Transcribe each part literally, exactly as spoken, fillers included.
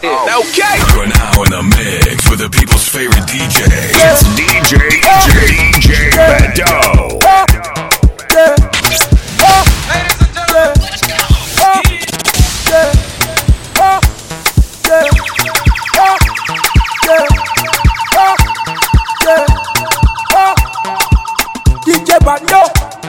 Okay. You're now in the mix with the people's favorite D J. It's D J D J Bado. D J Bado,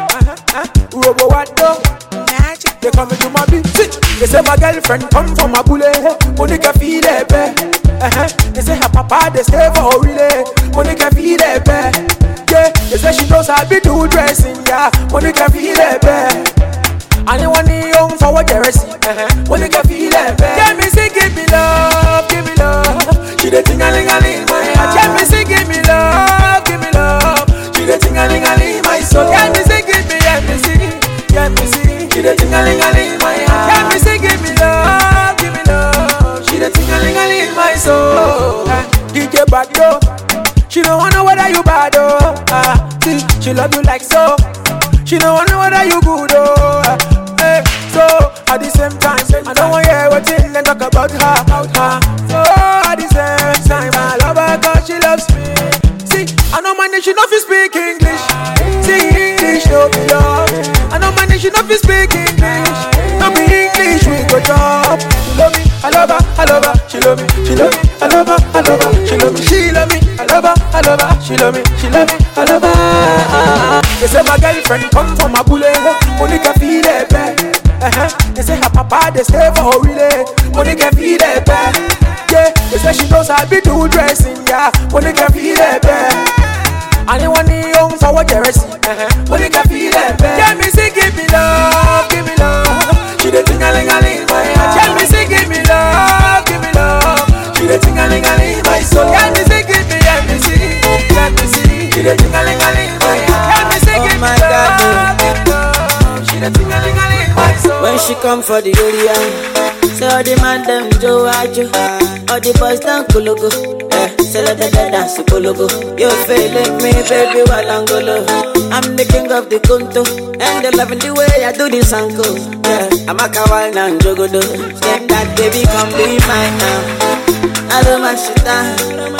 Robo Wado, Magic. They coming to my beat. They say my girlfriend come from a bullet. Monica feel it, uh-huh. They say her papa they stay for a relay. Monica feel it, yeah. They say she knows how to do dressing, yeah. Monica feel it, anyone young for what they see, uh-huh. Monica feel it, yeah. Me say give me love, give me love. She the ting a ling a ling my heart. Yeah, me say give me love, give me love. She the ting a ling a ling my soul. Yeah, me say give me, yeah me see, yeah me see. She the ting a ling a ling my heart. Yeah, me say give me love, give me love. She the ting a ling a ling my soul. uh, D J Bado, she don't wanna know whether you bad oh. Uh, see, she love you like so. She don't wanna know whether you good oh. Uh, hey, so at the same time, I don't wanna hear what thing and talk about her. Uh, so at the same time, I love her 'cause she loves me. See, I know my nation if you speak English. See, English no be love. I know my nation if you speak English. No be English we go talk. She love me, I love her, I love her. She love me, she love me, I love her, I love her. She love me, she love me, I love her, I love her. She love me, she love me, I love her. They say my girlfriend come from a bullet. Monica feel it, uh-huh. They say her papa they stay for a relay. Monica feel it, yeah. They say she knows how to do dressing, yeah. Monica feel it, anyone young for what they see, uh-huh. Monica feel it, yeah. Me say give me love, give me love. She the ting a ling a ling my heart. Yeah, me say give me love, give me love. She the ting a ling a ling my soul. Yeah, me say give me, yeah me see, yeah me see. She the ting a ling a ling my heart. Yeah, me say give me love, give me love. She the ting a ling a ling my soul. When she come for the area, say all the man them Joe Ajo, all the boys down Kulugu. Eh, say let the dance Kulugu. You feeling me, baby, while I'm golo. I'm the king of the Kunto, and they loving the way I do this uncle. Yeah, I'm a kawal and jogodo. Step that baby, come be mine now. I don't mind shit down.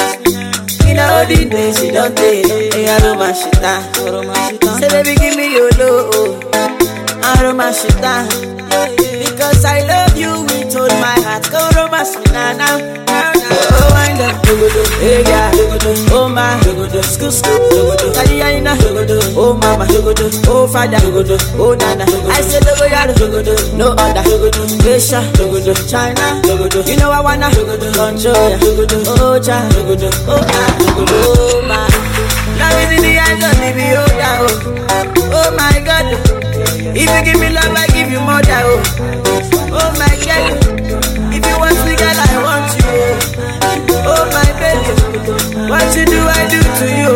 In all the days she don't take. Hey, I don't mind shit down. Say baby, give me your love. I don't mind shit down. Because I love you with all my heart. Go romance me now, now, now, now. Oh, wind up, hey yeah, oh my, school, school, Kaliana, oh mama, oh father, oh nana. I said logo yard, no other, Asia, China, you know I wanna control ya, oh cha, oh ah, oh my. Love is in the eyes of me, oh yeah, oh my God. If you give me love, I give you more than oh. Oh my girl, if you want me, girl, I want you. Oh my baby, what you do, I do to you.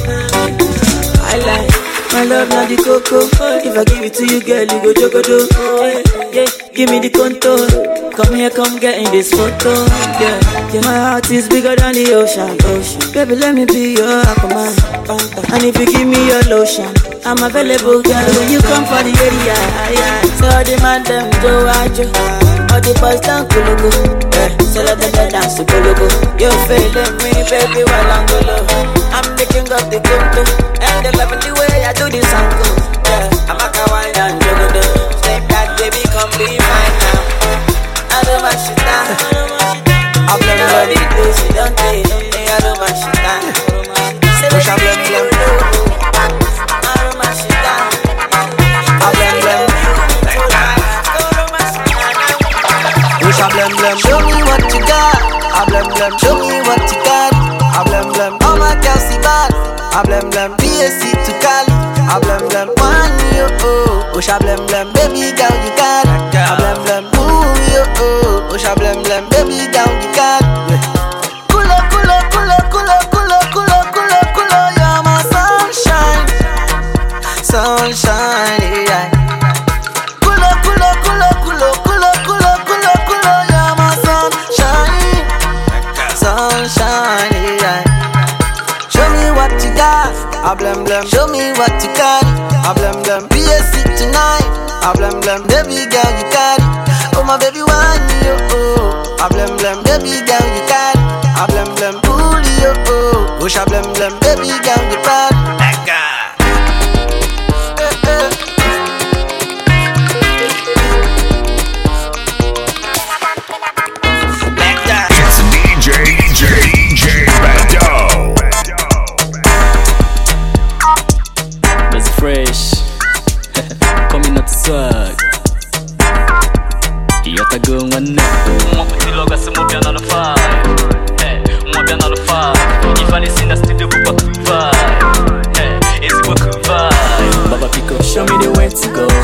I like my love, not the cocoa. If I give it to you, girl, you go jogodo. Yeah, yeah, give me the contour. Come here, come get in this photo. Yeah, yeah, my heart is bigger than the ocean. Ocean, baby, let me be your aquaman. And if you give me your lotion, I'm available, girl, when you come for the area. Yeah. So all the man them do Ajo, all the boys down Kulugu. Yeah. So let them dance to Kulugu. You feeling me, baby, while I'm golo. I'm the king of the Kunto, and they loving the way I do this uncle. Yeah. I'm a kawaii and jogodo. Step back, baby, come be mine now. I don't mind shit down. I'm never ready to do she don't take. I don't mind shit down. Say push up, let me let me know. Show me what you got. I blem blem. Show me what you got. I blem blem. All my girls see bad. I blem blem. B S C to Cali. I blem blem. One yo oh. Osha blem blem. Baby girl you got. I blem blem. Ooh yo oh. Osha blem blem. Baby girl you got. Kulo kulo kulo kulo kulo kulo kulo kulo. You're my sunshine. Sunshine yeah. Kulo kulo kulo kulo kulo kulo kulo kulo. You're my sunshine. Sunshine yeah. Show me what you got. I blem blem. Show me what you got. I blem blem. B S C tonight. I blem blem. Baby girl you got it. Oh my baby one you oh. I blem blem. Baby baby girl you carry. I blem blem, bully oh oh. Push a blem blem, baby girl you bad. It's D J, D J, D J Bado. That's fresh. Coming up to swag. Yota go one night. Uma puti logo se movia na five. Hey, uma bia na five. If I listen to studio for vibe. Hey, it's for vibe. Baba Pico, show me the way to go.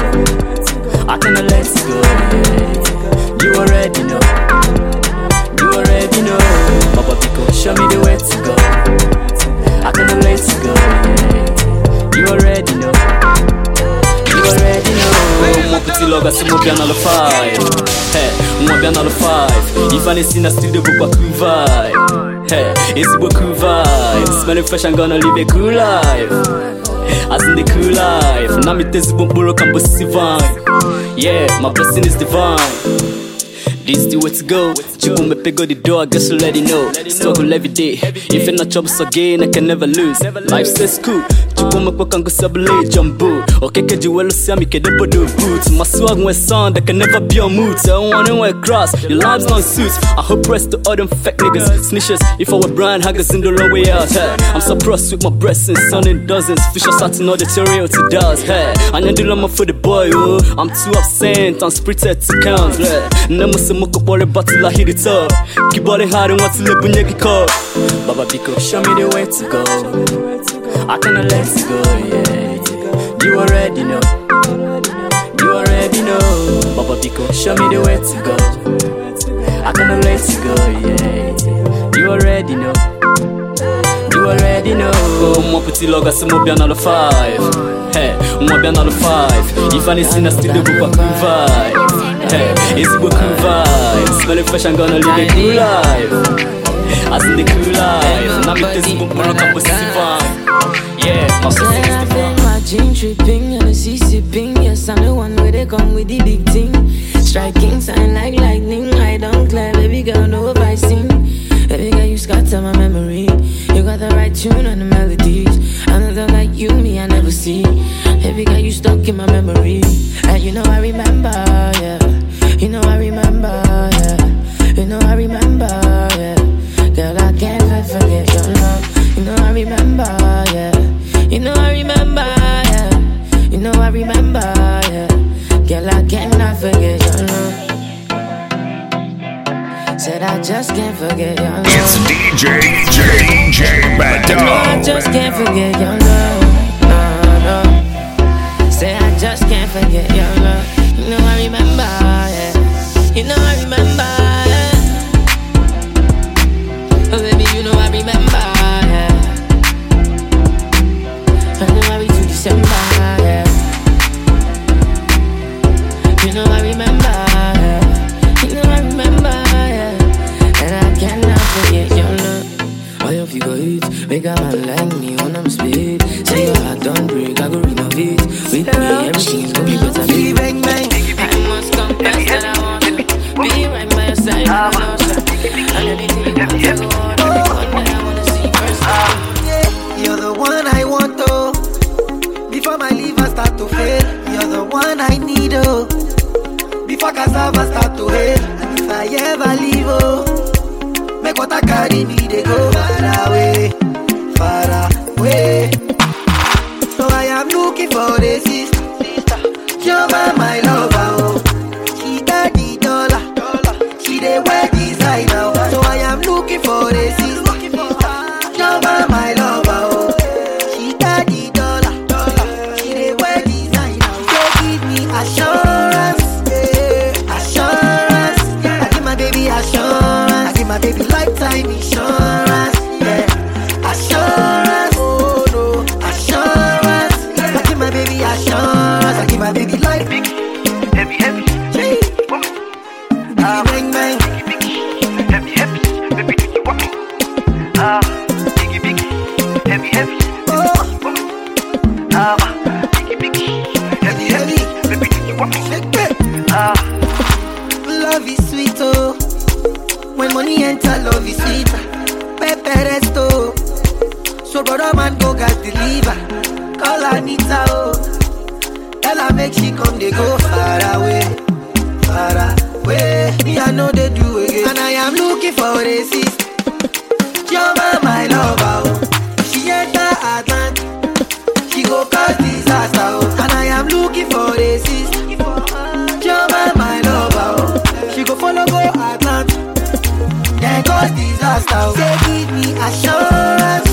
I cannot let it go. Yeah. You already know. You already know. Baba Pico, show me the way to go. I cannot let it go. Yeah. You already know. You already know. Uma puti logo se movia na five. Hey, uma bia na five. If I listen to studio for vibe. Hey, it's for vibe. Smelling fresh, I'm gonna live a cool life. As in the cool life. Now me test the bumbo can divine. Yeah, my blessing is divine. This the way to go. Chico me pego the door, I guess you let it know. Struggle every day. If you're not trouble so again, I can never lose. Life says cool. Chico me po kango sabule jumbo. Okay, ke juwelo siami ke debo do boots. My swag when sound, I can never be on mood. So I don't wanna wear cross. Your lives not suits. I hope rest to all them fake niggas, snitches. If I were Brian Haggers in the long way out. Hey, I'm so proud with my breasts and son in dozens. Fish are starting all the territory to does. Hey, I need to love for the boy. Oh, I'm too absent. I'm spirited to count. Never say much about the battle. I hit it up. Keep balling hard and want to live when you get caught. Baba Pico, show me the way to go. I cannot let it go, yeah. You already know. You already know. Baba Pico, show me the way to go. I cannot let it go, yeah. You already know. You already know. Uma puti logo se movia na five. Hey, uma bia na five. If I listen to studio for vibe. Hey, it's for vibe. Smelling fresh, I'm gonna live a cool life. As in the cool life. Now me test the bumbo can divine. Yeah, my blessing is divine. Watching, tripping, and a C sipping. Yes, I'm the one where they come with the big thing. Striking sign like lightning. I don't clear, baby girl, no if I sing. Baby girl, you scatter my memory. You got the right tune and the melodies. Another like you, me, I never see. Baby girl, you stuck in my memory. And you know I remember, yeah. You know I remember, yeah. You know I remember, yeah. Girl, I can't forget your love. You know I remember, yeah. You know I remember, yeah. You know I remember, yeah. Girl, I cannot forget your love. Said I just can't forget your love. It's D J, D J, D J Bado. No, I just can't forget your love. No, no. Say I just can't forget your love. You know I remember, yeah. You know I remember, yeah. Oh baby, you know I remember, yeah. January to December, yeah. You know I remember, yeah. You know I remember, yeah. And I cannot forget your love. I hope you go eat, make a man like me when I'm split. Say your heart don't break, I go renovate. With me, everything's gonna be better. Be bang bang. I must confess that I want to be right by your side. And anything you want to go on, everyone that I want to see first. You're the one I want, oh. Before my liver start to fail, you're the one I need, oh. Before cassava start to hail, and if I ever leave, oh, make what I carry me, they go far away, far away. So I am looking for the sister, you're my lover, oh. She got the dollar, she the wear designer, oh. So I am looking for the sister, you're my lover, oh. She got the dollar, she the wear designer. She give me assurance, yeah, assurance. I give my baby assurance, I give my baby lifetime insurance, yeah, assurance. Oh no, assurance. I give my baby assurance, I give my baby life. better love is sweeter. Pepper resto. So brother man go gas deliver. Call Anita oh. Tell her make she come they go far away. Far away. Me I know they do again. And I am looking for a sister. Joma my lover oh. She enter Atlant. She go cause disaster oh. And I am looking for a sister. Joma my lover oh. She go follow go Atlant. Then cause disaster oh. Say give me assurance.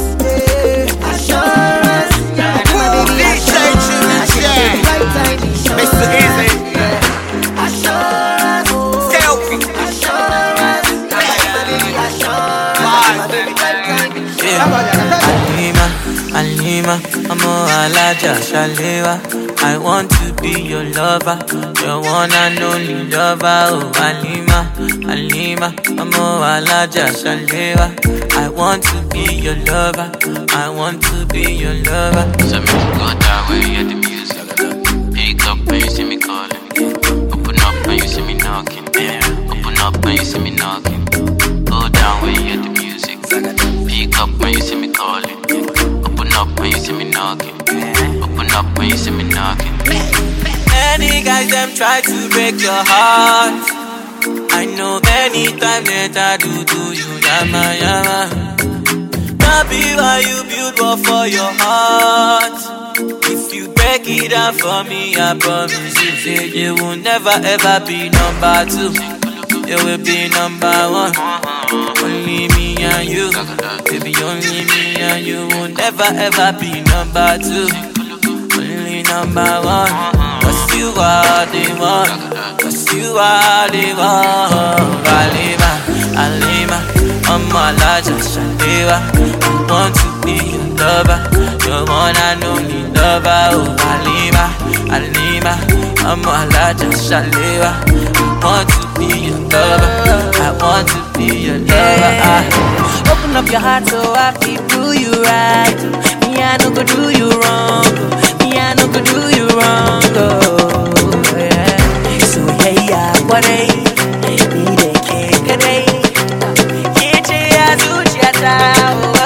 Assurance, yeah. My baby assurance, yeah. Right time assurance, Mister Easy, yeah. Assurance, selfie, assurance, my baby assurance, my baby right time assurance. Alima, Alima, Amo Alaja Shalewa. I want to be your lover, your one and only lover. Oh, Alima, Alima, Amo Alaja Shalewa. I want to be your lover. I want to be your lover. So me go that way at the music. Pick up when you see me calling. Open up when you see me knocking. Open up when you see me knocking. Go down when you at the music. Pick up when you see me calling. Open up when you see me knocking. Open up when you see me knocking. Many guys them try to break your heart. I know many times that I do do you yama yama. That be why you build one for your heart. If you break it down for me, I promise you, say you will never ever be number two. You will be number one. Only me and you, baby, only me and you will never ever be number two. Only number one. Cause you are the one. Cause you are the one. Alima, Alima, I'm a larger Shalewa. I want to be your lover, your one and only lover. Oh, Alima, Alima, I'm a larger Shalewa. I want to be your lover. I want to be your lover. Ah. Open up your heart so I can do you right. Me I no go do you wrong. Me I no go do you wrong. Oh, yeah. So hey ya, what a need a cake a day. Get ya to chata. Oh,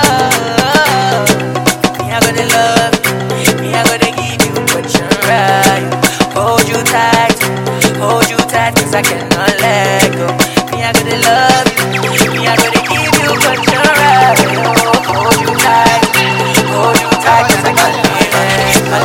me I gonna love, me I gonna give you what you're right. Hold you tight, hold you tight 'cause I cannot let go. Me I gonna love you, me I gonna give you what you're right. Hold you tight, hold you tight 'cause I can't let go.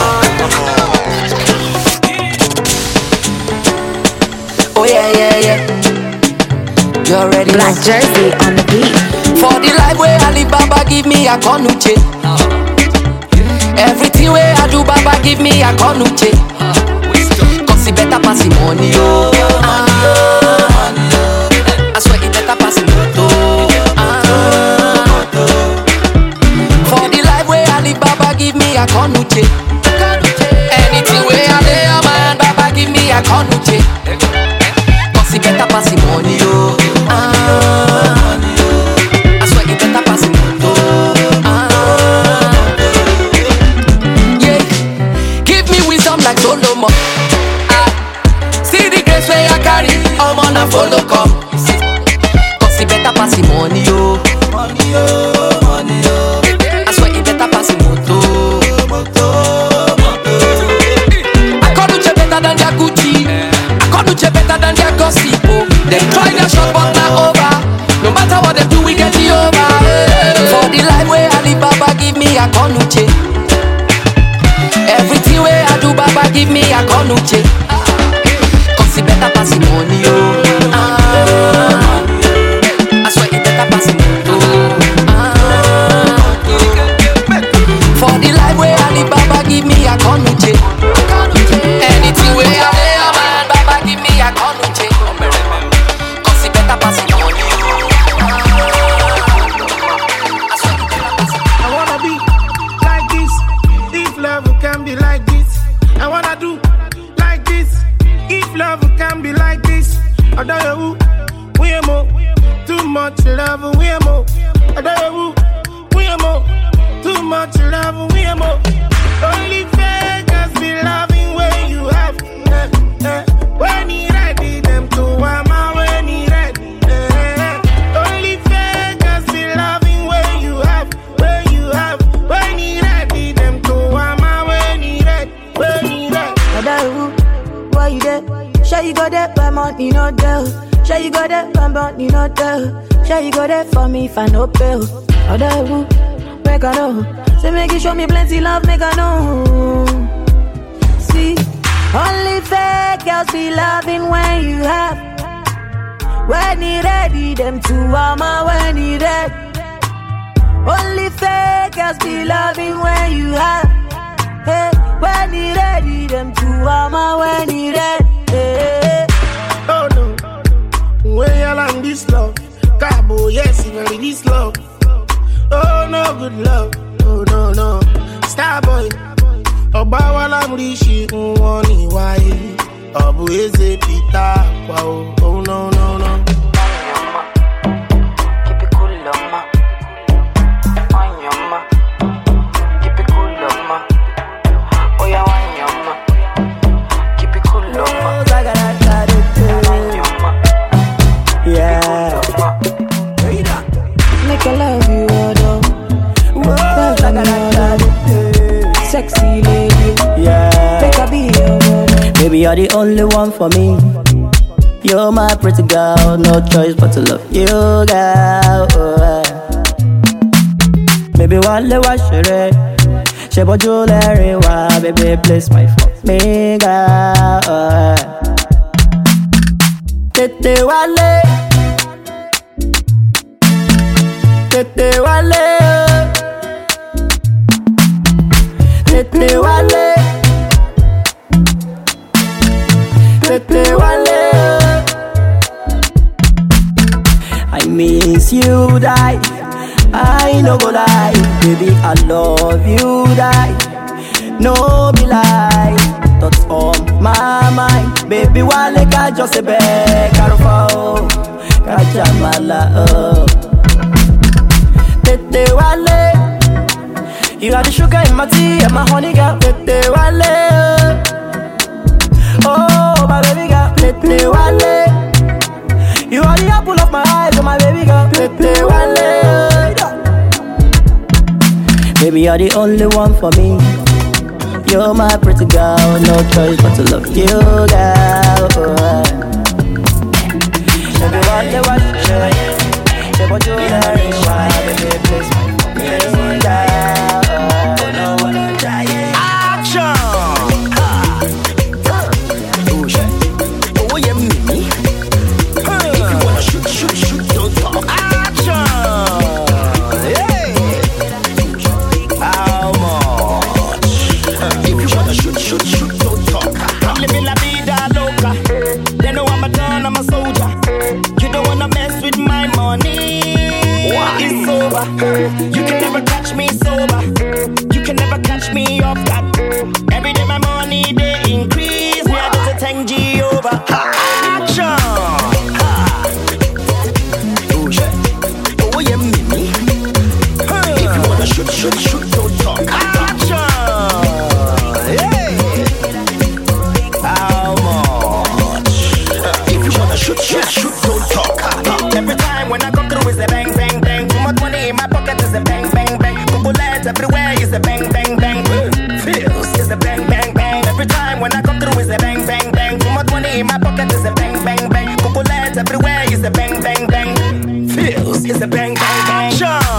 Oh yeah, yeah, yeah. You already Black know. Jersey on the beat. For the life where Alibaba give me a konuche. Everything where I do, Baba give me a konuche. Cause it better pass the money, oh. Ah. I swear it better pass the moto. Ah. For the life where Alibaba give me a konuche. Anything where I lay a man, Baba give me a konuche. Cause it better pass the money, oh. Ah. I swear it better pass the moto. Ah. Yeah. Give me wisdom like Solomon. Ah. See the grace where I carry. I'm on a follow come. Cause it better pass the money, oh. Money, oh, money, oh. I swear it better pass the moto. Moto, moto. I can't do better than their Gucci. I can't do better than their gossip, oh. They try their shot but not over. No matter what they do, we get the over. For the life where Alibaba give me a konuche. Everything where I do, Baba give me a konuche. Cause it better pass the money, oh. Ah. I swear it better pass you no tell. Sure you got that bam bam, you no tell. Sure you got that for me if I no pay. Other who, make I know. Say make you show me plenty love, make I know. See, only fake girls be loving when you have. When you ready, them two armor when you ready. Only fake girls be loving when you have. Hey, when you ready, them two armor when you ready. Hey. Oh no, when you land this love, Cabo, yes, you very this love. Oh no, good love. Oh no no, Starboy. Oba wala mrishi mwani wai. Obu eze pita wow. Oh no no no. Keep it cool, ma. Wanyama. Keep it cool, ma. Oh yeah, wanyama. Keep it cool, ma. Yeah. Make I love you, although. Sexy lady, Yeah. make I be your woman. Baby, you're the only one for me. You're my pretty girl, no choice but to love you, girl. Oh, baby, wale wa shere, shebo jewelry wa, baby, place my for me, girl. Oh, tete wale, tete wale. Tete wale, tete wale. I miss you, die. I no go lie, baby. I love you, die. No be lie, thoughts on my mind, baby. Wale ka just a beg, careful, kajamala. Oh, tete wale. You are the sugar in my tea and my honey girl. Tete wale, oh my baby girl. Tete wale, you are the apple of my eye, oh my baby girl. Tete wale, baby you're the only one for me. You're my pretty girl, no choice but to love you, girl. Baby wale wale, baby what you like, baby please, please, girl. You can never catch me sober. You can never catch me off guard. Every day my money they increase. Me I just a ten G over. Action. Oh yeah, oh yeah, Mimi. If you wanna shoot, shoot, shoot, don't talk. Action. Yeah. How much? If you wanna shoot, shoot, shoot, don't talk. Every time when I come through, it's a bang, bang, bang. Too much money in my pocket is a bang, bang, bang. Bullets everywhere is a bang, bang, bang. Feels is a bang, bang, bang. Every time when I come through, is a bang, bang, bang. Too much money in my pocket is a bang, bang, bang. Bullets everywhere is a bang, bang, bang. Feels is a bang, bang, bang.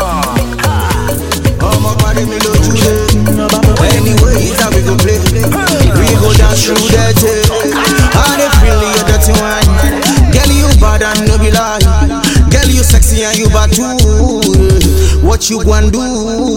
Oh my body, me love you. Anyway, it's how we go play. We go down through that day. How they feel you dirty wine. Girl, you bad and no be lie. Girl, you sexy and you bad too. What you gonna do?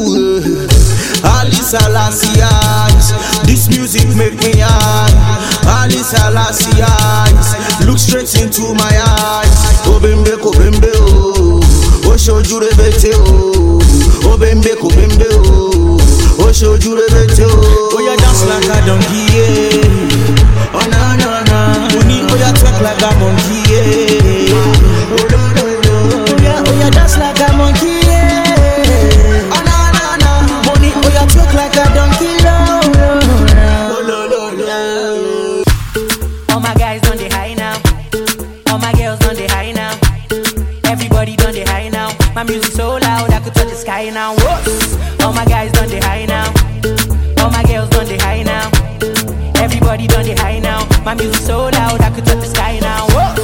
Alice Alassias, this music make me high. Alice Alassias, look straight into my eyes. Oh bembe, oh bembe, oh. Oh show you the bete, oh. Oh bembe, oh bembe, oh. Oh show you the bete, oh. Oh you dance like a donkey, yeah. Oh na na na. Money, oh you twerk like a monkey, yeah. Oh no no no. Oh yeah, oh you dance like a monkey, yeah. Oh na na na. Money, oh you twerk like a donkey, no no no no no. All my guys on the high now. All my girls on the high now. Everybody on the high now. My music so loud I could touch the sky now. Whoa. All my guys on the high now. All my girls on the high now. Everybody on the high now. My music so loud I could touch the sky now. Whoa.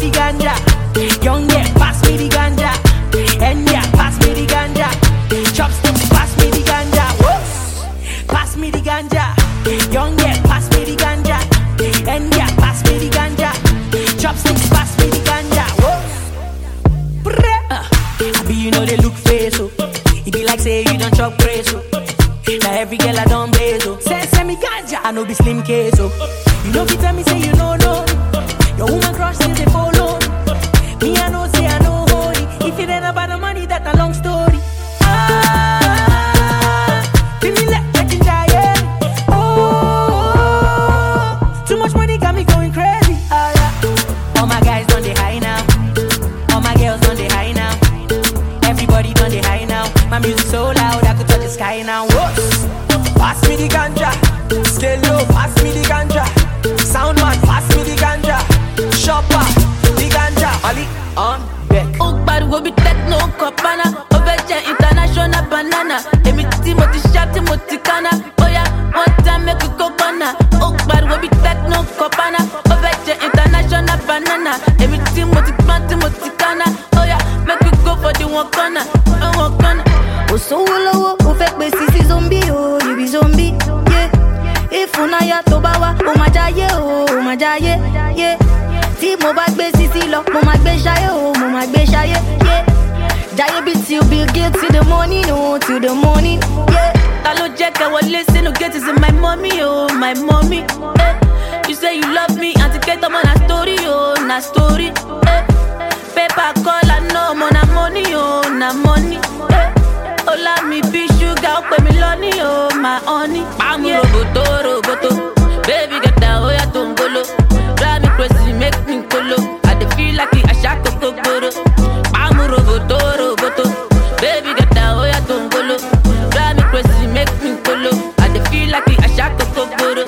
the ganja. Young yeah, pass me the ganja. And yeah, pass me the ganja. Chopsticks, pass me the ganja. Whoa. Pass me the ganja. Young yeah, pass me the ganja. And yeah, pass me the ganja. Chopsticks, pass me the ganja. Whoa. Uh, I be you know they look face oh. It be like say you don't chop praise oh. Now every girl I don't blaze oh. Say say me ganja, I know be slim case oh. You know if you tell me say you know no. Your woman crush since they follow. Me I know say I know holy. If it ain't about the money, that's a long story. Ah, give me let let you die. Yeah. Oh, too much money got me going crazy. Ah, yeah. All my guys on the high now. All my girls on the high now. Everybody on the high now. My music so loud I could touch the sky now. Whoops. Pass me the ganja. Scale low, pass me the ganja. Sound man, pass me the ganja. Shopper, the ganja. Ali on deck. Oh, but we be techno copana. Overture international banana. Emi Timothy Sharp, Timothy Kana. Oh yeah, one time make a copana. Oh, but we be techno copana. Overture international banana. Emi Timothy Sharp, Timothy Kana. Oh yeah, make we go for the one corner. One corner. Oh, so low, oh, fake basis zombie, oh, you be zombie, yeah. If unaya tobawa, oh my jaye, oh my jaye, yeah. Ti mo ba gbe sisi lo, mo ma gbe shaye, oh mo ma gbe shaye, yeah. Jaye be till Bill Gates till the morning, oh till the morning, yeah. Talo check I will listen to get is in my mommy, oh my mommy, eh. You say you love me, and to get on a story, oh na story, eh. Paper call I know, mo na money, oh na money, eh. Ola mi be sugar, pay me lonely, oh my honey. Bam yeah. Roboto, roboto, baby get down, oh ya tongolo. Drive me crazy, make me colo. I dey feel like I shot a kokoro. Bam roboto, roboto, baby get down, oh ya tongolo. Drive me crazy, make me colo. I dey feel like I shot a kokoro.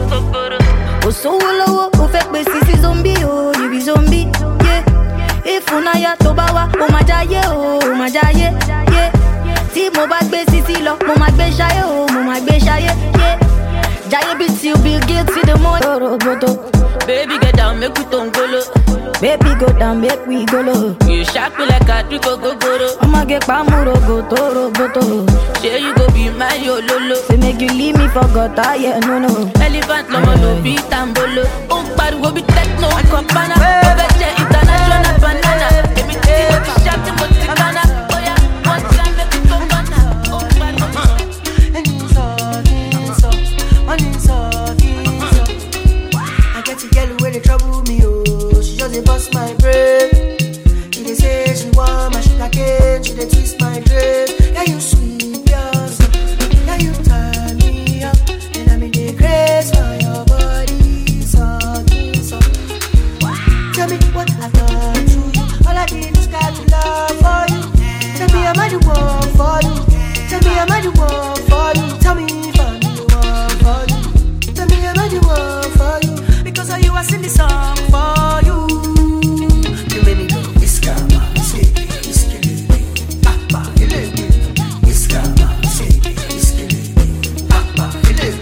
Oh so low, oh fake basis zombie, oh you be zombie, yeah. If unaya tobawa, oh my jaye, oh my jaye, yeah. Ti mo ba gbe sisi lo, mo ma gbe shaye, oh mo ma gbe shaye, yeah. Jaye be till Bill Gates till the morning. Baby get down, make we tongolo. Baby go down, make we go low. You shot me like a trick go go. I'ma get pamuro go toro go to. Say you go be my yololo. Say make you leave me for God, yeah no no. Elephant lomo no be tambolo. Oh bad we be techno copana. Overture international banana. Emi Timothy Sharp, Timothy Kana. Oh yeah, one time make it go banana. Oh bad we be. And it's all, it's all, and it's all, it's all. I get to girl where they trouble me, oh. She just dey bust my brain. She dey say she want my sugar cane. She dey twist my dread. Yeah, you sweet, yourself. Yeah, you turn me up. And I'm in the grace for your body. So, so. Tell me what I've done to you. All I did is got to love for you. Tell me I'm the one for you. Tell me I'm the one for you. Tell me if I'm the one for you. Tell me I'm the one for you. Because of you I sing this song for you. You made me go Iskama, say Iskele, Papa, Ile, Iskama, say Iskele, Papa, Ile.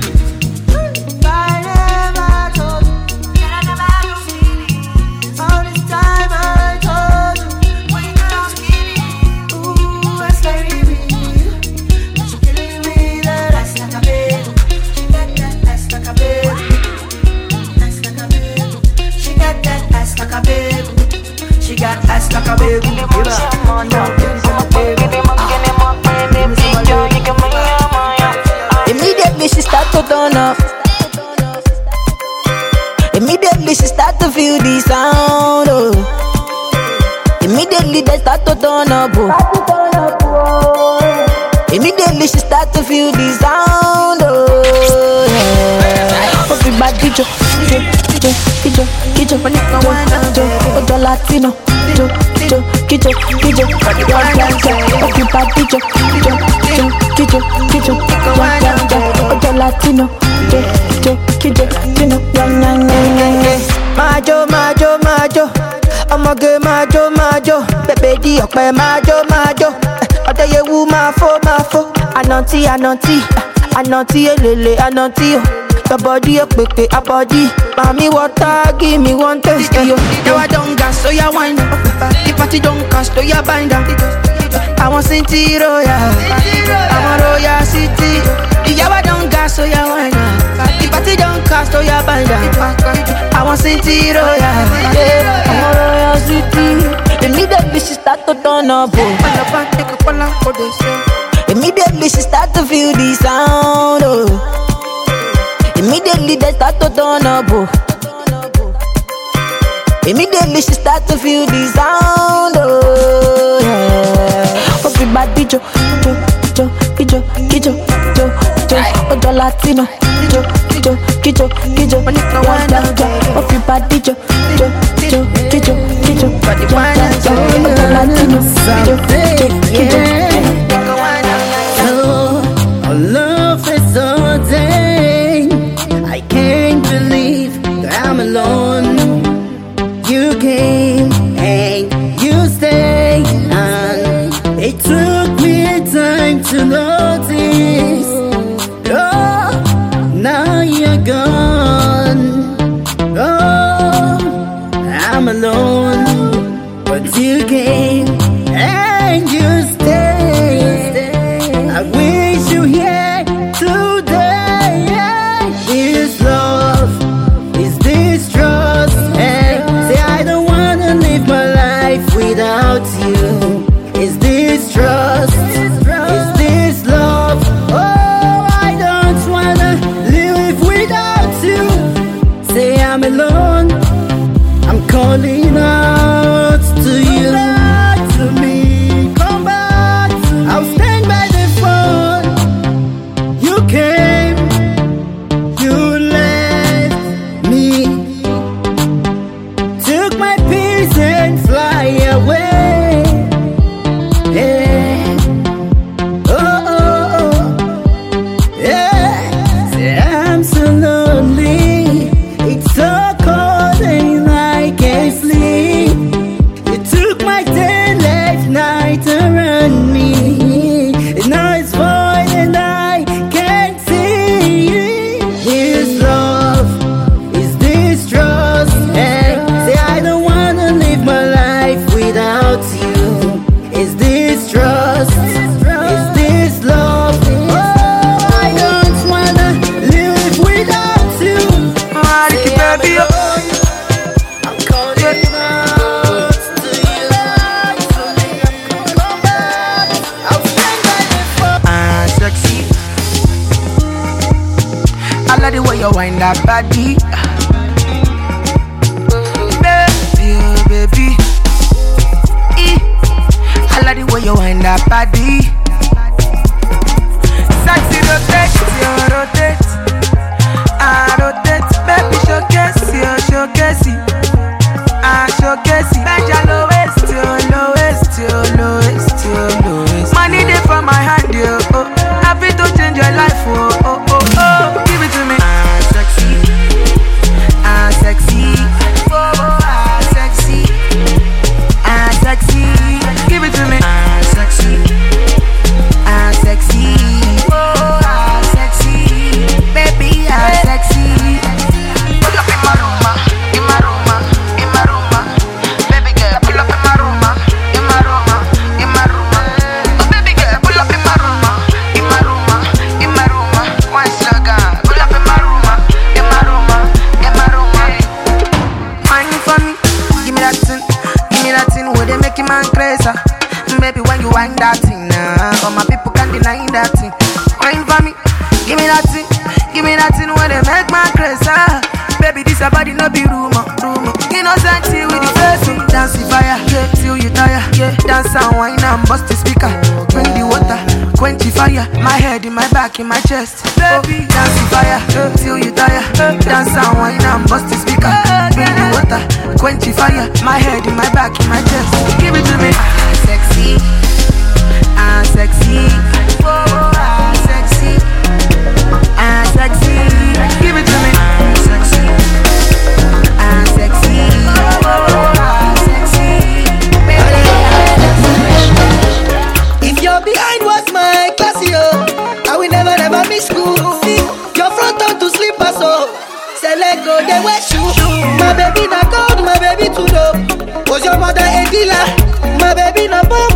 I never told you that I never had feelings. All this time I told you when you was kidding. Ooh, it's scary me. But you killing me, that ass like a baby. She got that ass like a baby. Ass like a baby. She got that ass like a baby. She got ass like a baby. Immediately she start to turn up. Immediately she start to feel the sound. Oh. Immediately they start to turn up. Oh. Immediately she start to feel the sound. Oh. Yeah. Everybody jo, jo, jo, jo, jo, jo, jo, Latino, jo, jo, jo, jo, everybody jo, jo, jo, jo, jo, jo, Latino, jo, jo, jo, jo, Majo, majo, majo, ọmọge majo, majo, bẹ̀bẹ̀ di ọ̀pẹ majo, majo, ọ̀dẹ̀yẹwù máa fó, máa fó, ànàntí, ànàntí, ànàntí elele, ànàntí o. Your body a quick, a body. Mommy water, give me one taste. Yo, yo, I don't gas, so ya wind up. The party don't cost, so ya bind up. I want Cinti Royal, I want Royal City. Yo, I don't gas, so ya wind up. The party don't cost, so ya bind up. I want Cinti Royal, yeah, I want Royal City. Immediately she start to turn up. Immediately she start to feel the sound. Oh. Immediately they start to turn up. Oh. Immediately she start to feel the sound. Oh, yeah. Everybody jo, jo, jo, kijo, kijo, jo, jo, ojo Latino, jo, jo, kijo, kijo, wanda jo. Everybody jo, jo, jo, kijo, kijo, jo, jo, ojo Latino, jo, jo, kijo. Our love is so dead. I can't believe that I'm alone. You came and you stayed, and it took me time to notice. Oh, now you're gone. Oh, I'm alone, but you came and you stayed. I wish you here today. This love is this trust. Hey, say I don't wanna live my life without you. Is this trust? Is this love? Oh, I don't wanna live without you. Say I'm alone. I'm calling out to you. Come back to me. Come back to me. I'll stand by the phone. You came. You left me. Took my peace and fly away. Yeah. Oh, oh, oh. Yeah. Say I'm so lonely. It's so cold and I can't sleep. You took my day, last night around me. And now it's void and I can't see. This love is this trust. Hey, say I don't wanna live my life without you. Is this trust? Is this love? Oh, I don't wanna live without you. Say I'm alone. I'm calling out to you. Come back. I'll stand by the phone. Ah, sexy. I like the way you wind that body. Baby, oh baby. Eh. I like the way you wind that body. Sexy rotate, you rotate. I rotate, baby showcase, you showcase. I showcase. Bend your lowest, your lowest, your lowest, your lowest. Money dey for my hand, yo. Oh, happy to change your life, oh, oh, oh, oh. Give it to me. I'm sexy, I'm sexy, oh, oh, I'm sexy, I'm sexy. Give it to me. I'm sexy, I'm sexy, oh, oh, I'm sexy, baby, I'm sexy. Pull up in my room, in my room, in my room, baby girl. Pull up in my room, in my room, in my room, oh baby girl. Pull up in my room, in my room, in my room. One slogan. Pull up in my room, in my room, in my room. Mind for me, give me that thing, give me that thing where they make you man crazy. Baby, when you wind that thing, nah, all my people can't deny that thing. Mind for me, give me that thing, give me that thing where they make man crazy. Baby, this a body no be rumor, rumor. Innocent till with the face, so dance the fire, yeah, till you tire, yeah. Dance and wine and bust the speaker. Bring the water, quench the fire. My head in my back, in my chest. Baby, dance the fire, yeah, till you tire. Dance and wine and bust the speaker. Bring the water, quench the fire. My head in my back, in my chest. Give it to me. I'm sexy, I'm sexy, oh, I'm sexy, I'm sexy. Give it to me. I'm sexy, I'm sexy, oh, I'm sexy, baby. If you're behind what's my class, yo, I will never, never miss school. See, your front on to sleep, so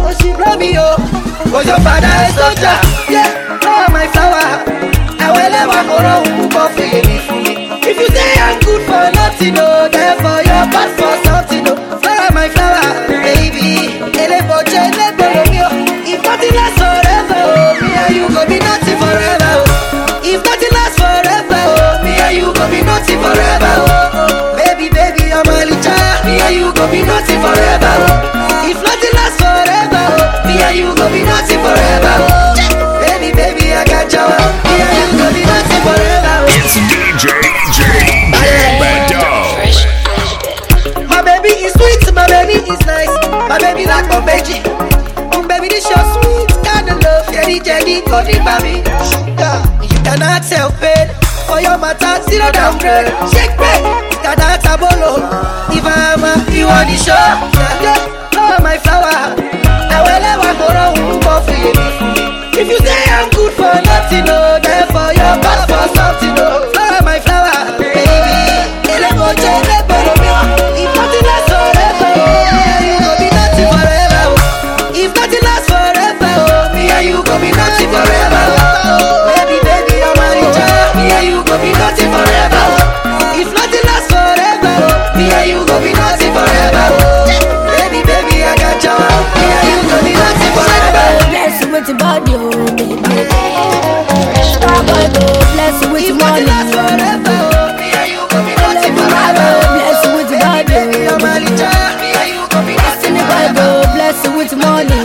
oh she blow me oh. Cause your father is soldier, yeah, oh my flower. I will never go wrong for feeling free. If you say I'm good for nothing, oh, therefore you're bad for something, oh. Flower, my flower, baby. Ele boche, ele bolomio. If nothing lasts forever, oh, me and you go be nothing forever, oh. If nothing lasts forever, oh, me and you go be nothing forever, oh. Baby, baby, I'm a licha. Me and you go be nothing forever, oh. If nothing lasts forever, oh, me and you go be nothing forever, oh. Baby, baby, I got you. Me and you go be nothing forever, oh. It's D J J Bado. My baby is sweet, my baby is nice. My baby like my baby. My baby this your sweet kind of love. Jelly, jelly, golden baby. Sugar, you cannot help it. For your matter, zero downgrade. Shake break, you cannot tabolo. If I'm a, you want the show. Yeah, oh my flower. I will never go wrong for feeling. If you say I'm good for nothing, no, therefore you're bad for something, no. Flower, my flower, baby. Ele boche, ele bolomio. If nothing lasts forever, oh, you go be nothing forever, oh. If nothing lasts forever, oh, me and you go be nothing forever, oh. Baby, baby, I'm a richer. Me and you go be nothing forever, oh. If nothing lasts forever, oh, me and you go be nothing forever, oh. Baby, baby, I got you. Me and you go be nothing forever. Bless you with your body, oh baby. Starboy, go bless you with your money. If nothing lasts forever, oh, me and you go be nothing forever. Bless you with your body, Baby, I'm a richer. Me and you go be nothing forever. bless you with your money,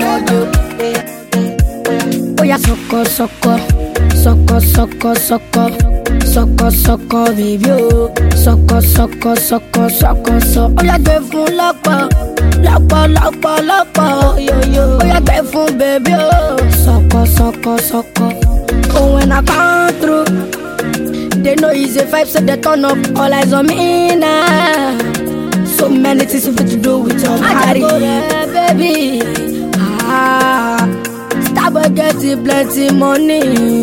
oh yeah, sucker, sucker, sucker, sucker, sucker, sucker, sucker, baby, oh, sucker, sucker, sucker, sucker, sucker. Oh yeah, give me lapa, lapa, lapa, lapa, yo yo. Oh yeah, give me baby, oh, sucker, sucker, sucker. Oh when I come through, they know easy vibes, so they turn up. All eyes on me now. So many things you fit to do with your body, baby. Ah, start getting plenty money.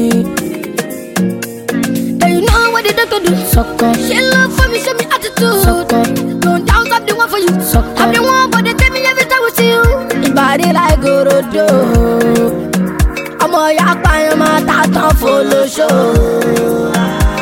And you know what they do to do? Sucker. She love for me, show me attitude. Sucker. Don't doubt I'm the one for you. Sucker. I'm the one, but they tell me every time we see you. Your body like Gorodo. I'm a yak by your mouth, follow show.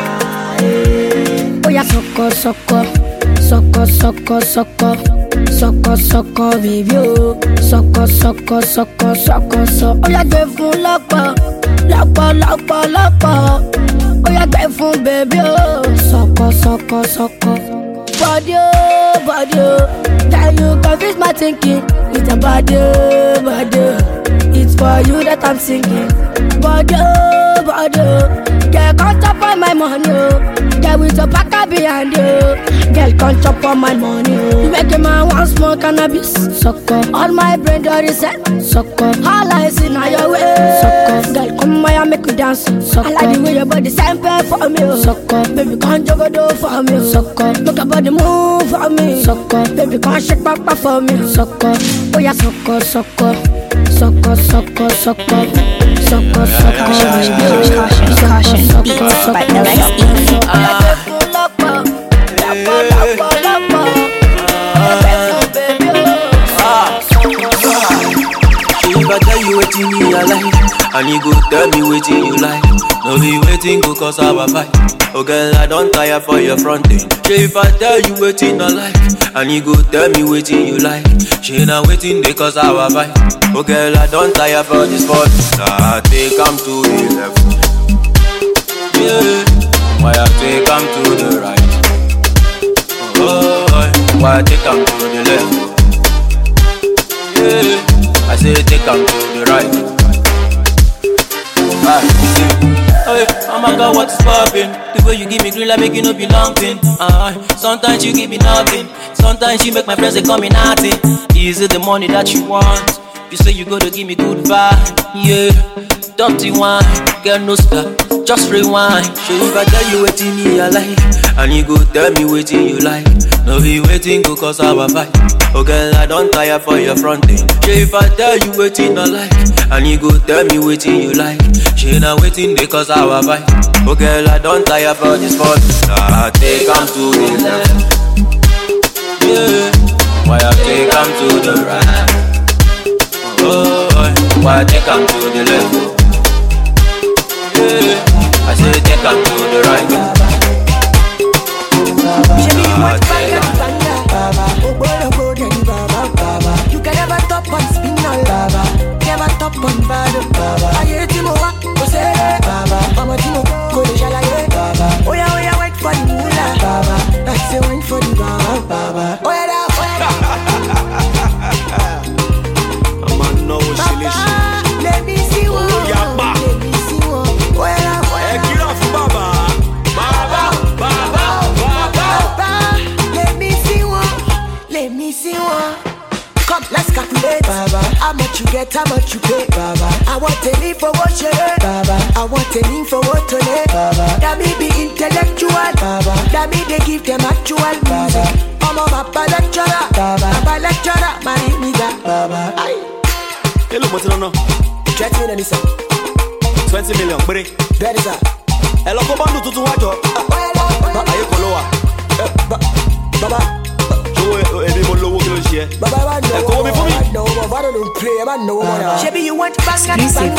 Oh yeah, sucker, sucker. Sucker, sucker, sucker, sucker, sucker, baby, oh. Sucker, sucker, sucker, sucker, sucker. Oh yeah, give me lapa, lapa, lapa, lapa. Oh yeah, give me baby, oh. Sucker, sucker, sucker. Body, oh, body, oh. Can you confuse my thinking? It's a body, oh, body, oh. It's for you that I'm singing. Body, oh, body, oh. Girl, can't chop on my money, oh. Girl, with a packer behind you. Girl, can't chop on my money, oh. You make a man want smoke cannabis. Sucker. All my brain dirty set. Sucker. All I see now your way. Sucker. Girl, come here and make me dance. Sucker. I like the way your body sample for me, oh. Sucker. Baby, can't juggle do for me, oh. Sucker. Look your body move for me. Sucker. Baby, can't shake back back for me, sucker. Oh yeah, sucker, sucker. Sucker, sucker, sucker. Sucker, sucker. Caution, caution, beats by L X E. If I tell you waiting in your life, and you go tell me waiting you like, no be waiting go cause our fight. Oh girl, I don't tire for your fronting. If I tell you waiting I like, and you go tell me waiting you like, she not waiting because our fight. Oh girl, I don't tire for this sport. Nah, take come to the left. Yeah, why I take come to the right. Oh, why I take come to the left. Yeah, I say take come to the right. Ah, hey, oh my God, what's poppin'? The way you give me green, like make you no be long thing. Uh, sometimes you give me nothing. Sometimes you make my friends they call me nothing. Is it the money that you want? You say you gotta give me good vibe. Yeah, dirty wine, girl no stop, just rewind. Show if I tell you waiting in your life, and you go tell me waiting you like. No be waiting go cause our fight. Oh girl, I don't tire for your fronting. Show if I tell you waiting I like, and you go tell me waiting you like. She not waiting because our fight. Oh girl, I don't tire for this sport. Nah, take come to the left. Yeah, why I take come to the right. Yeah, take her to the left. Yeah, I say take her to the right. You can never top on spin all baba, never top on bad baba. I hate him over, go say baba. I'm a timo, go to shalaye baba. Oh yeah, oh yeah, wait for the moolah baba. I say wait for the baba baba. Oh yeah, oh yeah. I'm a no shilishi. Let me see one. Oh yeah, ba. Let me see one. Oh yeah, oh yeah. Get off baba, baba, baba, baba. Let me see one. Let me see one. Come, let's calculate, Baba. How much you get, how much you pay, Baba. I want a need for what you need, Baba. I want a need for what to need, Baba. That me be intellectual, Baba. That me they give them actual music. I'm a Baba lecturer, Baba. Baba lecturer, my nigga, Baba. Aye. Hello, what's it on now? twenty million, sir. twenty million, buddy. That is a. Hello, come on, do to watch your. Are you Koloa? Baba. Baba, I know, I know, I don't play, I know, Shebi, you want bang and bang,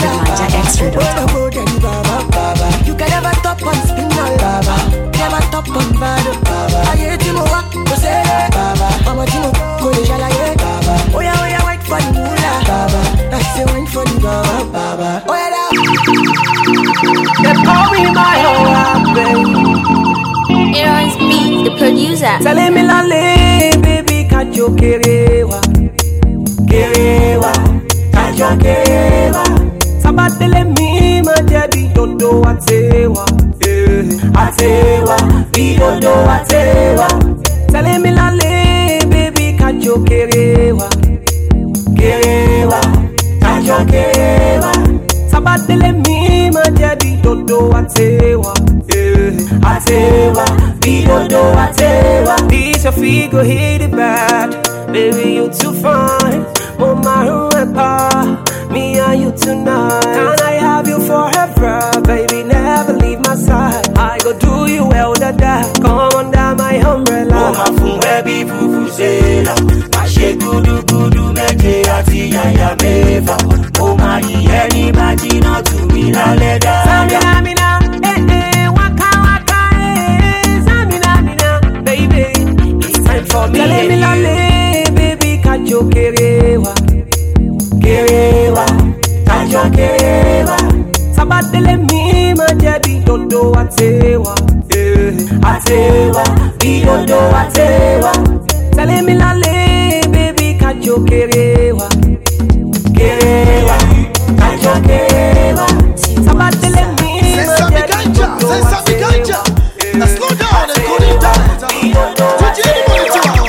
Baba. You can never top on spin all Baba. Never top on bad Baba. I hate him over, go say Baba. I'm a timo, go to shalaye Baba. Oh yeah, oh yeah, wait for the moolah Baba. I say wait for the Baba, Baba. Oh yeah, they call me my whole baby. Aaron's Beat, the producer. Telling me lale, baby, kajo kerewa, kerewa, kajo kerewa. Sabatele mi ma jebi dodo atewa, atewa, bi dodo atewa. Telling me lale, baby, kajo kerewa, kerewa, kajo kerewa. Sabatele mi ma jebi dodo atewa. Atewa, be dodo atewa. This your figure hit it bad. Baby, you too fine. Mama, whoever. Me and you tonight. Can I have you forever? Baby, never leave my side. I go do you well, dada. Come under my umbrella. Oh, my fun baby, fufu zela. My shake gudu gudu meje ati yaya meva. Oh, my anybody not to me la leda. Samina mina, eh eh, waka waka eh. Samina mina, baby, it's time for me. Tell me lale, baby, kajo kerewa, kerewa, kajo kerewa. Sabatele mi ma jebi dodo atewa, atewa, bi dodo atewa. Tell me lale, baby, kajo kerewa, kerewa, kajo kerewa. Sabatele mi ma jebi dodo atewa. Now slow down and go in down. Put your anybody to I'm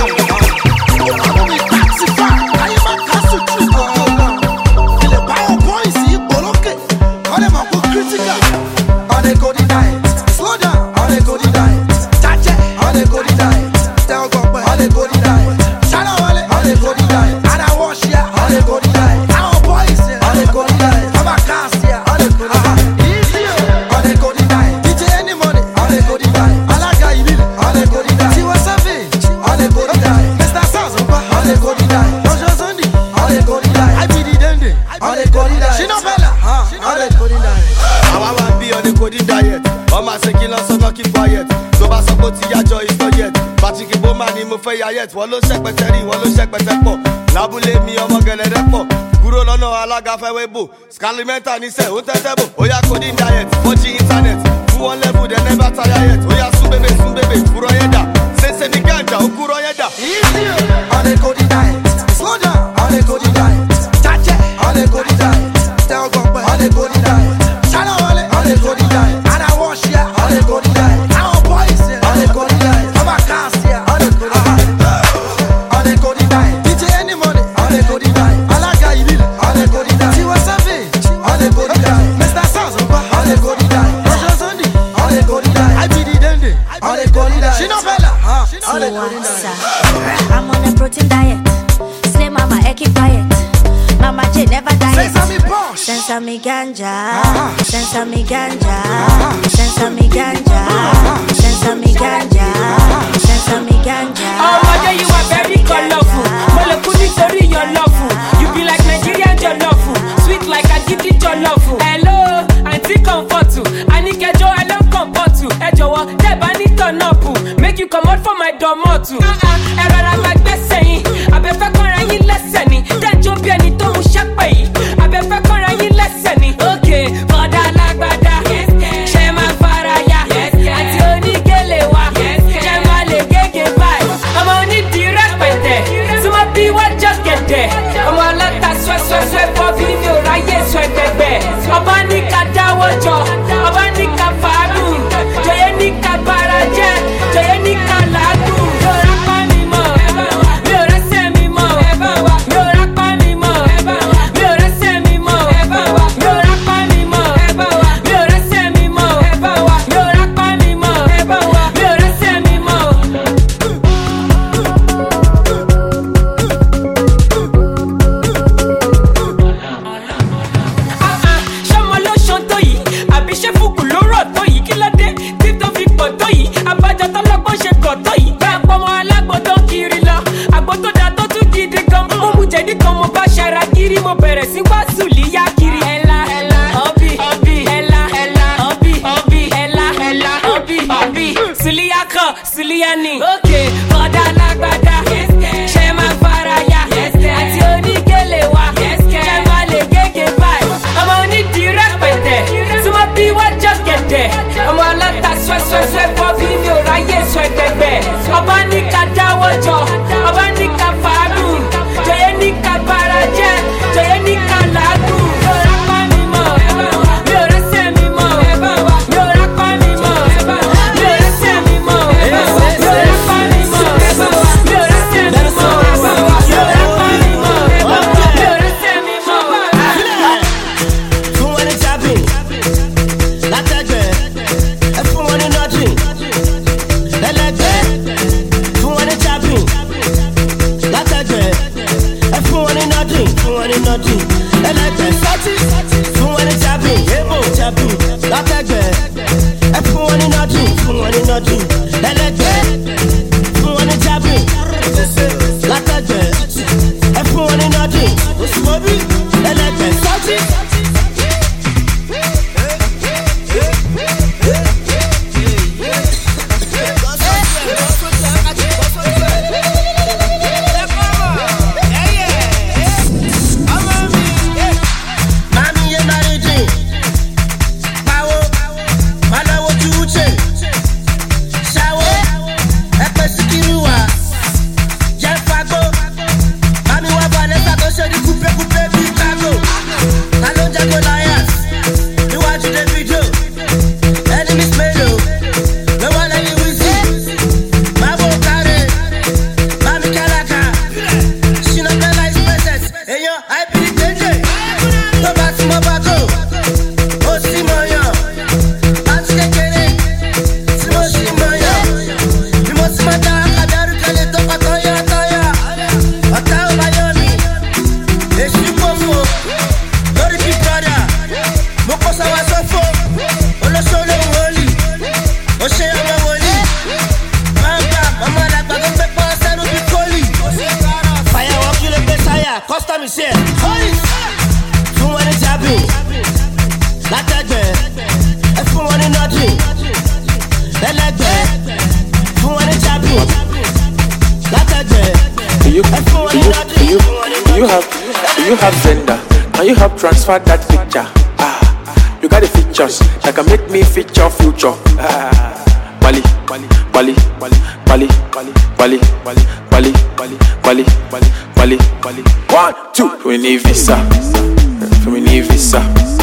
a taxi fan. I am a castle tree. Feel a power boys, see, but okay. All them are critical. On a go diet. Slow down. On a go diet. Touch it. On a go diet. Tell God, on a go diet. Shout out on a go diet. And I wash ya. On a go diet. Our boys, on a go diet. I'm a cast here. On a go diet. Easy. On a go diet. D J any money. On a go diet. I like how you live. On a go diet. See what's up, on a go diet. Mister Saz, on a go diet. Roger Sunday. On a go diet. I be the dende. On a go diet. She no fella. On a go diet. I want to be on a go diet. On my second so not keep quiet. So I support your joy is not yet. Patrick Bowman in my fire yet. One low check battery, one low check battery. Labule me on my gala repo. Guru no no alaga fewebo. Scalimenta ni se hotetebo. Oya coding diet. Watch internet. Who on level they never tire yet. Oya subebe subebe. Kuro yeda. Sense ni ganja. Okuro yeda. Easy. On a go diet. Slow down. On a go diet. Touch it. On a go diet. Tell God on a go diet. Shout out on a go diet. And I wash ya. On a go diet. Our boys on a go diet. I'm a cast here. On a go diet. On a go diet. D J any money. On a go diet. I like how you live. On a go diet. See what's up, on a go diet. Mister Saz, on a go diet. Roger Sunday. On a go diet. I be the dende. On a go diet. She no fella. On a go diet. I'm on a protein diet. Slim mama, I keep quiet. Mama J never diet. Sesame Posh. Sesame ganja. Sesame ganja. Sesame ganja. Sesame ganja. Sesame ganja. Oh, mother, you are very colorful. Well, I couldn't sorry your love. You be like Nigerian your love. sweat, sweat, sweat for video, ráyè sweat ẹgbẹ́. Ọba ní ká dáwọ́ jọ, ọba ní ká fàágùn, jọyẹ ní ká bara jẹ́, jọyẹ ní ká làágùn. Mi ò rápá mi mọ̀, mi ò rẹ́sẹ̀ mi mọ̀, mi ò rápá mi mọ̀, mi ò rẹ́sẹ̀ mi mọ̀, mi ò rápá mi mọ̀, mi ò rẹ́sẹ̀ mi mọ̀, mi ò rápá mi mọ̀, mi ò rẹ́sẹ̀ mi mọ̀. Ṣọmọ ló ṣan tó yìí, àbí ṣé fúkú ló rọ̀ tó yìí, kí ló dé tí tó fi pọ̀ tó yìí, àbájọ tọ́lọ́gbọ́n ṣe kọ̀ tó yìí. Bẹ́ẹ̀ pọ́nmọ́ alágbó tó kiri lọ, àgbo tó da tó tún gidi gan. Mo mú jẹ̀dí kan, mo bá ṣara kiri, mo bẹ̀rẹ̀ sí wá sùlíyá kiri. Ẹ̀la ẹ̀la ọ̀bì ọ̀bì ẹ̀la ẹ̀la ọ̀bì ọ̀bì ẹ̀la ẹ̀la ọ̀bì ọ̀bì. Sùlíyá kan, sùlíyá ni. Òkè ọ̀dà alágbádá, ṣe máa fara ya, àti onígèlè wa, ṣe máa lè gègé báyìí. Ọmọ onídìí rẹpẹtẹ, súnmọ́ bí wọ́n jọ gẹ̀dẹ̀. Ọmọ aláta swẹ́swẹ́swẹ́ fọ́ fídíò ráyè swẹ́tẹ̀gbẹ̀. Ọba ní ká dáwọ́ jọ, ọba ní ká fàágùn, jọyẹ ní ká bara jẹ́, jọyẹ ní ká làágùn. Mi ò rápá mi mọ̀, mi ò rẹ́sẹ̀ mi mọ̀, mi ò rápá mi mọ̀, mi ò rẹ́sẹ̀ mi mọ̀, mi ò rápá mi mọ̀, mi ò rẹ́sẹ̀ mi mọ̀, mi ò rápá mi mọ̀, mi ò rẹ́sẹ̀ mi mọ̀. Fún wọn ní jábìn, látẹ̀gbẹ́, ẹ fún wọn ní nọ́dìn, lẹ́lẹ́gbẹ́. Fún wọn ní jábìn, látẹ̀gbẹ́, ẹ fún wọn ní nọ́dìn, fún wọn ní nọ́dìn, lẹ́lẹ́gbẹ́. Sọ́tì, fún wọn ní jábìn, yébò jábìn, látẹ̀gbẹ́, ẹ fún wọn ní nọ́dìn, fún wọn ní nọ́dìn, lẹ́lẹ́gbẹ́. Fún wọn ní jábìn, látẹ̀gbẹ́, ẹ fún wọn ní nọ́dìn, òṣùwọ̀bí, lẹ́lẹ́gbẹ́. Sọ́tì. Mami ye mariji, bawo, malawo juche, shawo, epe sikiruwa, jefago, mami wa Vanessa to shedi coupe coupe bi kago, kalonja Goliath, iwaju Davido, enemies melo, no one let you see, mabo kare, mami kalaka, she no play like specials, eyo I be the danger. Tó bá tí mo bá tó, ó sì mọ̀ yàn. Láti kékeré tí mo sì mọ̀ yàn. Bí mo sì máa dá àdárú kẹ́lẹ́ tó pa tọ́yà tọ́yà. Ọ̀tá ò bá yọ mí, èṣù pòfo. Lórí Big Brother, mo kó sáwá sọ́fọ̀. Olóṣó lóhùn wòlíì, ó ṣe ọmọ wòlíì. Máa ń gbà ọmọ àdàgbà tó gbé pọ́n sẹ́nu bí kólì. Fàyàwọ́ kí ló gbé sáyà, kọ́sítọ́mì sí ẹ̀. Fún wọn ní jábìn, látẹ̀gbẹ́, ẹ fún wọn ní nọ́dìn, lẹ́lẹ́gbẹ́. Fún wọn ní jábìn, látẹ̀gbẹ́, ẹ fún wọn ní nọ́dìn, fún wọn ní Do you have, do you have Zenda? Can you help transfer that picture? Ah, you got the features that can make me feature future. Ah, Bali, Bali, Bali, Bali, Bali, Bali, Bali, Bali, Bali, Bali, Bali, Bali. One, two, we need visa. For me need visa.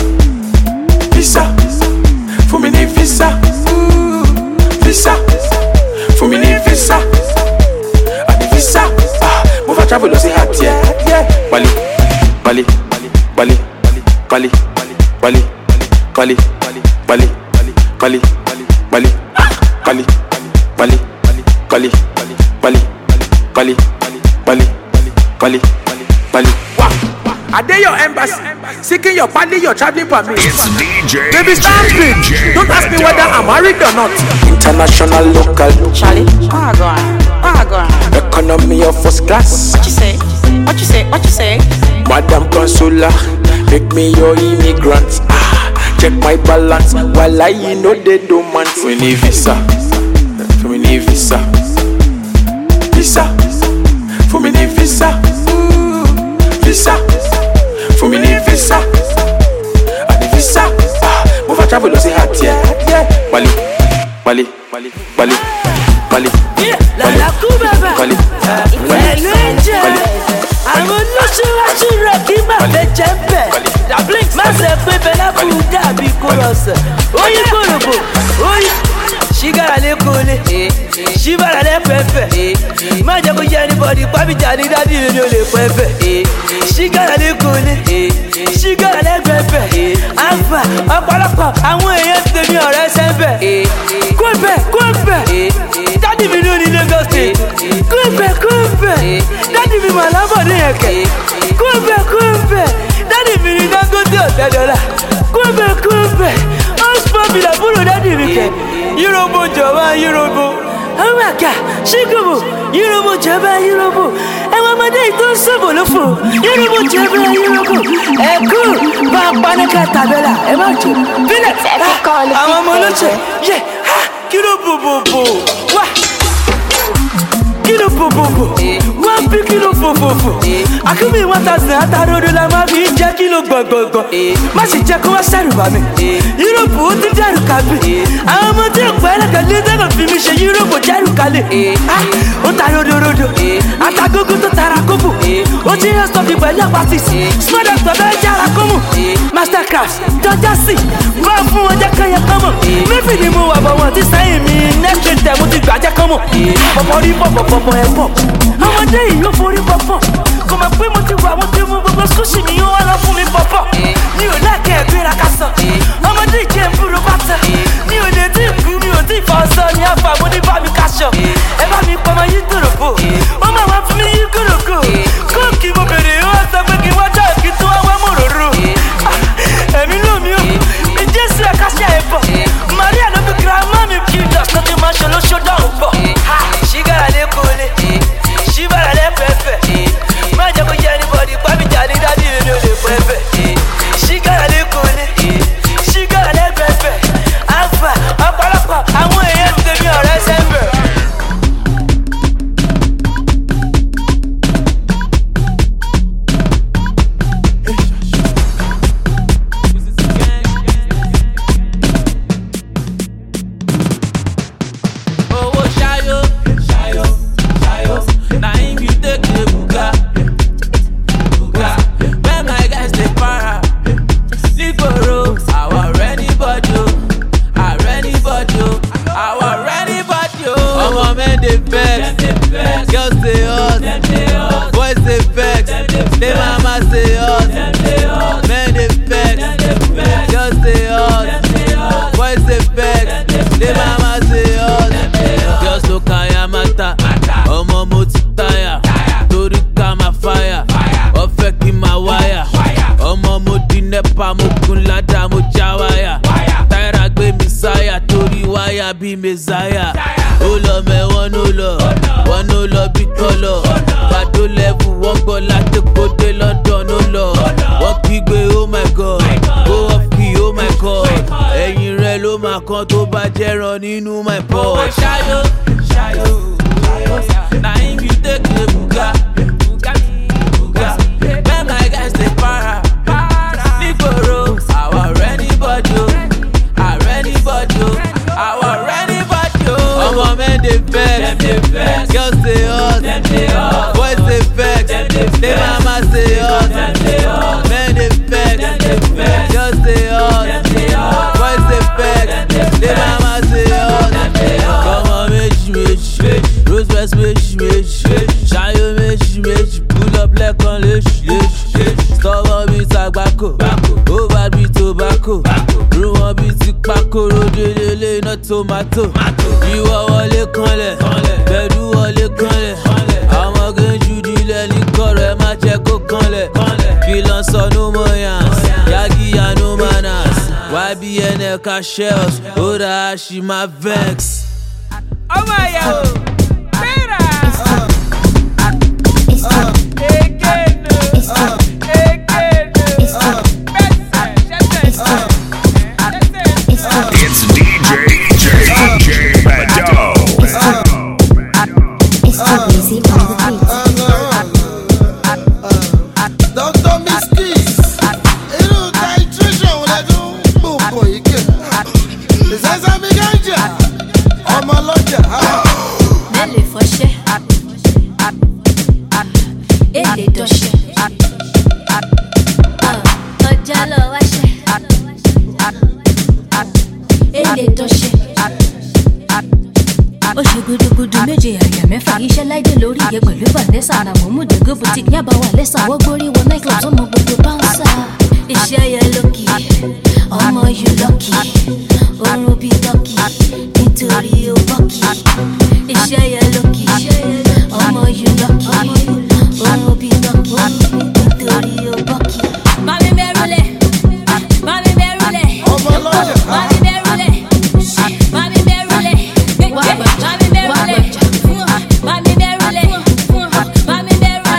Visa. For me need visa. Ooh, visa. For me need visa. And the visa. Ah, move a travel, don't say hot, yeah. Bali, Bali, Bali, Bali, Bali, Bali, Bali, Bali, Bali, Bali, Bali, Bali, Bali, Bali, Bali, Bali, Bali, Bali. Wow. I dare your embassy, seeking your party, your traveling permit. It's D J. Baby Stampede, don't ask me whether I'm married or not. International, local. Charlie, oh go on, oh go on. Economy of first class. What you say? What you say? What you say? Madam Consular, make me your immigrant. Ah, check my balance while I know they don't want. We need visa, we need visa, visa, for me need visa, Ooh, visa, for me need visa, and the visa. Ah, move a travel, don't say hot, yeah. Bali, Bali, Bali, Bali, Bali, Bali, Bali, Bali. I'm a Master Pepe la Buddha be chorus. Oyi korobo, oyi. Shigara le kole, shibara le pepe. Má jẹ́ kó jẹ́ anybody, pàbíjà ní dádì mi ò lè pepe. Shigara le kole, shigara le pepe. Alpha, ọ̀pọ̀lọpọ̀ àwọn èèyàn ti tẹ̀mí ọ̀rẹ́ sẹ́ńbẹ̀. Kúńpẹ̀, kúńpẹ̀, dádì mi ló ní Lagos State. Kúńpẹ̀, kúńpẹ̀, dádì mi mà lábọ̀dé yẹn kẹ̀. Kúńpẹ̀, kúńpẹ̀, dádì mi ní Dangote ọ̀tẹ̀ dọ́là. Kúńpẹ̀, kúńpẹ̀, ọ̀sùpọ̀ mi làbúrò dádì mi kẹ̀. Yúròbó jọba Yúròbó. Oh my God, Shikobo, Yúròbó jọba Yúròbó. Ẹ̀wọ̀n ọmọdé yìí tó ń sọ̀bọ̀ ló fò. Yúròbó jọba Yúròbó. Ẹ̀kú bá a pa ní ká tàbẹ́là. Ẹ má jẹ. Bílẹ̀ àwọn ọmọ olóṣè. Yẹ ha kí ló bòbòbò wá. Kí ló bòbòbò wá bí kí ló bòbòbò. Akínbí wọn ta sìn àtàrodo la máa fi jẹ́ kí ló gbọ̀ngbọ̀ngbọ̀n. Má sì jẹ́ kó wá sẹ́rù bá mi. Yúròbó ó ti dẹ́rù kábí. Àwọn ọmọ tí ò pẹ́ lẹ́kẹ̀lé tẹ́kọ̀ fi mi ṣe Yúròbó jẹ́rù kalẹ̀. Ó ta rodorodo, àtàgógó tó tara kóbò. Ó ti yẹ sọ́ọ̀kì pẹ̀lú àpàtìsì. Small doctor bẹ́ẹ̀ jára kọ́mù. Mastercraft jọjá sí. Bá a fún wọn jẹ́ kán yẹ kọ́mù. Mẹ́fì ni mo wà bọ̀ wọ́n ti sẹ́yìn mi. Next week tẹ̀ mo ti gbà jẹ́ kọ́mù. Pọ̀pọ̀ rí pọ̀pọ̀pọ̀pọ̀ ẹ̀ pọ̀. Ọmọdé yìí yóò forí pọ̀pọ̀. Kò mọ̀ pé mo ti wà mo ti mú gbogbo skúṣì mi ó wá lọ fún mi pọ̀pọ̀. Mi ò láàkẹ́ ẹ̀gbéra ká sọ. Ọmọdé ìjẹ́ ìbúrò pátá. Mi ò lè dín ìkú mi ò dín ìfọ̀sọ ní àfà mo ní bá mi káṣọ. Ẹ bá mi pọ̀ mọ́ yí kúròkó. Ó máa wá fún mi yí kúròkó. Kóòkì mo bèrè ó wá sọ pé kí wọ́n dá òkì tó wá wá mọ̀ róró. Ẹ̀mí ló mi ò. Mi Jésù ẹ̀ka ṣe ẹ̀ bọ̀. Màríà ló fi girama mi kí dọ̀sán tí máa ṣe lóṣó dáhùn bọ̀. Ṣígàrà lé kólé. Ṣíbàrà lé pẹ́pẹ́. Má jẹ́ kó jẹ́ anybody, pàbíjà ní dádì mi ò lè pẹ́pẹ́. Ṣígàrà lé kólé. Ṣígàrà lé pẹ́pẹ́. Alpha, ọ̀pọ̀lọpọ̀ àwọn èèyàn ti tẹ̀mí ọ̀rẹ́ sẹ́ńbẹ̀. Owó ṣáyó, ṣáyó, ṣáyó. Na him you take the buga, buga. When my guys dey para, nígboro, our anybody o, our anybody o, our anybody o. Ọmọ men dey vex, girls dey hot, boys dey vex, dey mama dey hot, men dey vex, girls dey hot, boys dey vex, dey mama dey hot. Girls no kaya mata, ọmọ mo ti taya, torí ká máa fire, ọ̀fẹ́ kí máa wáyà, ọmọ mo di nepa mo kun ládàá mo já wáyà, táyà gbé mi sáyà torí wáyà bí mẹ́sáyà. Ó lọ mẹ́wọ́n ló lọ, wọ́n ló lọ bí tọ́lọ̀, pàdó lẹ́fù wọ́n gbọ́ láti kóde London ó lọ, wọ́n kígbe oh my god, go off key oh my god, ẹ̀yìn rẹ̀ ló máa kan tó bá jẹ́ràn nínú my pot. Owó ṣáyó, ṣáyó, na him you take the buga, buga. When my guys dey para, nígboro, our anybody o, our anybody o, our anybody o. Ọmọ men dey vex, girls dey hot, boys dey vex, dey mama dey hot, men dey vex, girls dey hot, boys dey vex, dey mama dey hot. Ọmọ méjì méjì, rose best méjì méjì, ṣayó méjì méjì, pull up lẹ́kan léṣu léṣu, stubborn bí tàgbákò, over bí tobacco, rú wọn bí ti pákó, rodélélé iná tomato, ìwọ wọlé kanlẹ̀, bẹ̀rù wọlé kanlẹ̀, àwọn gẹ́jú dilẹ̀ ní kọ̀rọ̀ ẹ má jẹ́ kó kanlẹ̀, kí lọ sọ no more yans, yagi ya no manners, Y B N ẹ̀ka shells, ó dáa ṣì máa vex. Ọmọ ìyàwó, bẹ́ẹ̀rẹ̀. It's D J J J Bado. Doctor Miskis, irú titration wo lẹ́dún gbogbo ike? Ìṣẹ́sẹ́ mi gánjà, ọmọ lọ́jà. Mẹ́lẹ̀ fọṣẹ́, èlé dọ́ṣẹ́, ọjà lọ wáṣẹ èlé dọṣẹ ó ṣe gudugudu méje àyà mẹ́fà iṣẹ́ láìdé lórí iye pẹ̀lú vanessa àràmọ́ múdògó boutique yaba wà lẹ́sà wọ́n gbórí wọ nightclub sọmọ gbogbo báńsà iṣẹ́ yẹ lókì ọmọ yìí lọ́kì oorun bíi tọ́kì nítorí ó bọ́kì iṣẹ́ yẹ lókì ọmọ yìí lọ́kì oorun bíi tọ́kì nítorí ó bọ́kì. Mami Merule, Mami Merule, Mami Merule, Mami Merule, Mami Merule, Mami Merule, Mami Merule, Mami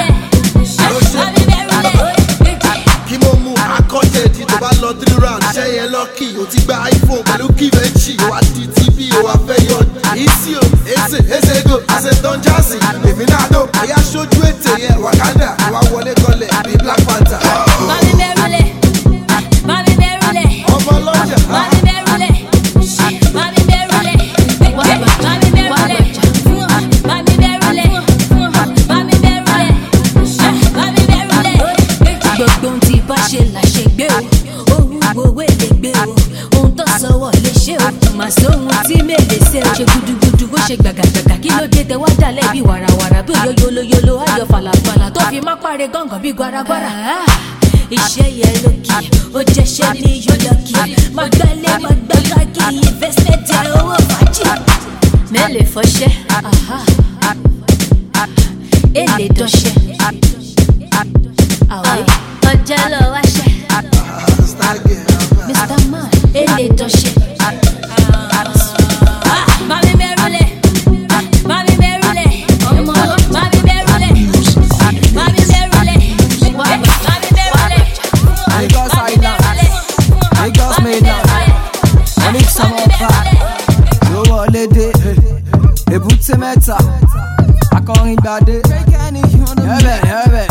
Merule. Kí mo mú akọ́jẹ̀dì tó bá lọ three round ṣẹ́ yẹn lọ́kì o ti gba iPhone pẹ̀lú kìvẹ́ǹchì o wá di T V o wá fẹ́ yọ ìsì o èsè èsè go àṣẹ tán jásì èmi náà dó àyà sójú ètè yẹn Wakanda wá wọlé kọlẹ̀ bíi Black Panther. Mami Merule, Mami Merule, ọmọ lọ́jà. Mami Merule, Mami Merule, Mami Merule, Mami Merule, Mami Merule, Mami Merule. Gbogbo ohun tí bá ṣe là ṣe gbé o, ohun gbowó lè gbé o, ohun tó sọ̀wọ́ lè ṣe o, mà sóhun tí mèlè ṣe o. Ṣe gudugudu bó ṣe gbàgàgbàgà kí ló dé tẹ wá dalẹ̀ bí wàràwàrà bí òyò yolóyolo ayọ̀ fàlàfàlà tó fi má pàrẹ̀ gángan bí gbaragbara. Iṣẹ́ yẹn lókì, ó jẹ́ṣẹ́ ní yọlọ́kì, má gbálẹ̀ má gbákàkì, investment ẹ̀ owó fàájì. Mẹ́lẹ̀ fọṣẹ́, èlé dọ́ṣẹ́, àwẹ̀ ọjà lọ wáṣẹ́, mister Man, èlé dọ́ṣẹ́. Mami Merule, Mami Merule, Mami Merule, Mami Merule, Mami Merule. Lagos Island, Lagos mainland, Onyx Samopa, ló wọlé dé, èbúté mẹ́ta, akọrin gbadé, yẹ́bẹ̀ yẹ́bẹ̀,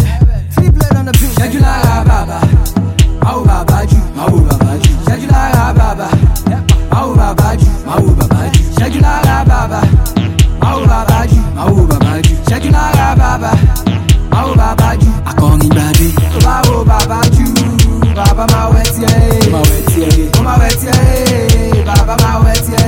ṣẹ́jú lára bàbá, máwo bàbá jù, máwo bàbá jù, ṣẹ́jú lára bàbá, máwo bàbá jù, máwo bàbá jù, ṣẹ́jú lára bàbá, máwo bàbá jù, máwo bàbá jù, ṣẹ́jú lára bàbá, máwo bàbá jù, akọrin gbadé, tó bá wo bàbá jù. Baba ma wet ye, ma wet ye, ma wet ye, Baba ma wet ye,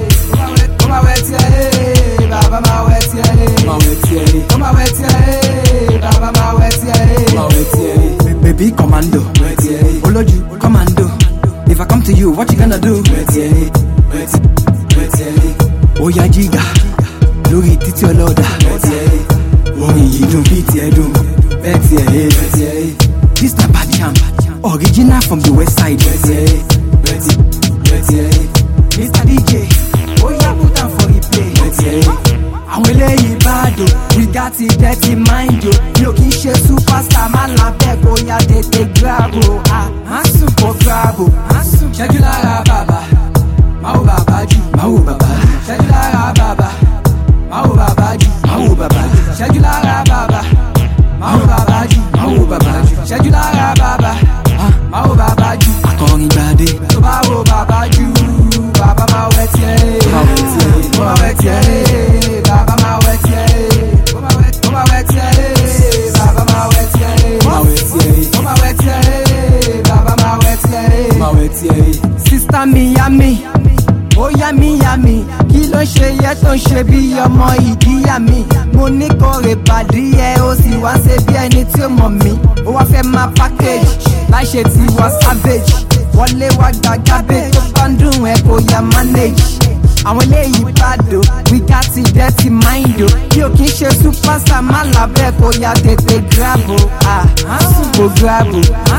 ma wet ye, Baba ma wet ye, ma wet ye, ma wet ye, Baba ma wet ye, ma wet ye. Baby commando, wet ye, Oloju commando. If I come to you, what you gonna do? Wet ye, wet, wet ye. Oya jiga, lórí títí ọlọ́dà. Wet ye, orin yìí dùn bí tiẹ̀ dùn. Wet ye, wet ye. This na bad jam. Original from the west side. Ready, ready, ready. Mister D J, oh yeah, put on for replay. Ready. Àwọn eléyìí bad o, we got it dirty mind o. Mi ò kì í ṣe superstar, máa la bẹ́ẹ̀ bóyá tètè grab o. Ah, sùn kò grab o. Ṣẹ́jú lára bàbá, máa wo bàbá jù, máa wo bàbá. Ṣẹ́jú lára bàbá, máa wo bàbá jù, máa wo bàbá. Ṣẹ́jú lára bàbá, máa wo bàbá jù, máa wo bàbá. Ṣẹ́jú lára bàbá. Ma wo bàbá jù, akọrin gbadé. Tó bá wo bàbá jù, bàbá ma wẹ̀ tiẹ̀. Ma wẹ̀ tiẹ̀, ma wẹ̀ tiẹ̀. Bàbá ma wẹ̀ tiẹ̀. Ma wẹ̀ tiẹ̀, bàbá ma wẹ̀ tiẹ̀. Ma wẹ̀ tiẹ̀, ma wẹ̀ tiẹ̀. Bàbá ma wẹ̀ tiẹ̀. Ma wẹ̀ tiẹ̀. Sista mi yá mi, ó yá mi yá mi. Kí ló ṣe yẹ tó ń ṣe bí ọmọ ìdíyà mi? Mo ní kò rè bàdí ẹ, ó sì wá ṣe bí ẹni tí ó mọ̀ mí. Ó wá fẹ́ máa package. Láṣẹ tí wá savage, wọlé wá gba garbage, tó bá ń dùn ẹ kò yá manage. Àwọn eléyìí bàdó, we got it dirty mind o. Bí o kì í ṣe superstar, má làbẹ́ kò yá tètè grab o. Ah, kò grab o.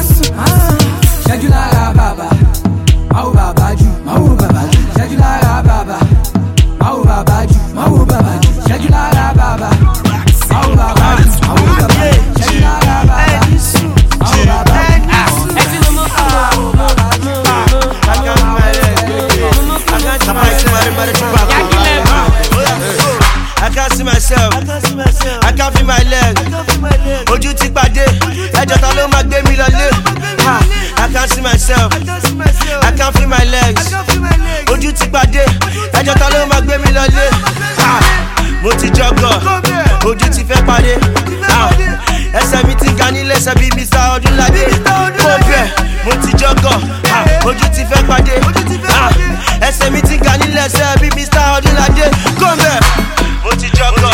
Ṣẹ́jú lára bàbá, máa wo bàbá jù, máa wo bàbá jù. Ṣẹ́jú lára bàbá, máa wo bàbá jù, máa wo bàbá jù. Ṣẹ́jú lára bàbá, máa wo bàbá jù, máa wo bàbá jù. Ṣẹ́jú lára bàbá, máa wo bàbá jù. I can't see myself, I can't feel my leg. Ojú ti pàdé, ẹjọ́ ta ló máa gbé mi lọlé. I can't see myself, I can't feel my legs. Ojú ti pàdé, ẹjọ́ ta ló máa gbé mi lọlé. Mo ti jọgọ̀, ojú ti fẹ́ pàdé. Ẹsẹ̀ mi ti ga nílé, ẹsẹ̀ bí mister Ọdúnládé. Mo bẹ̀, mo ti ojú ti fẹ́ pàdé ẹsẹ̀ mi ti ga nílẹ̀ ẹsẹ̀ bí mister Ọdúnládé kọ́ńbẹ̀ mo ti jọgọ̀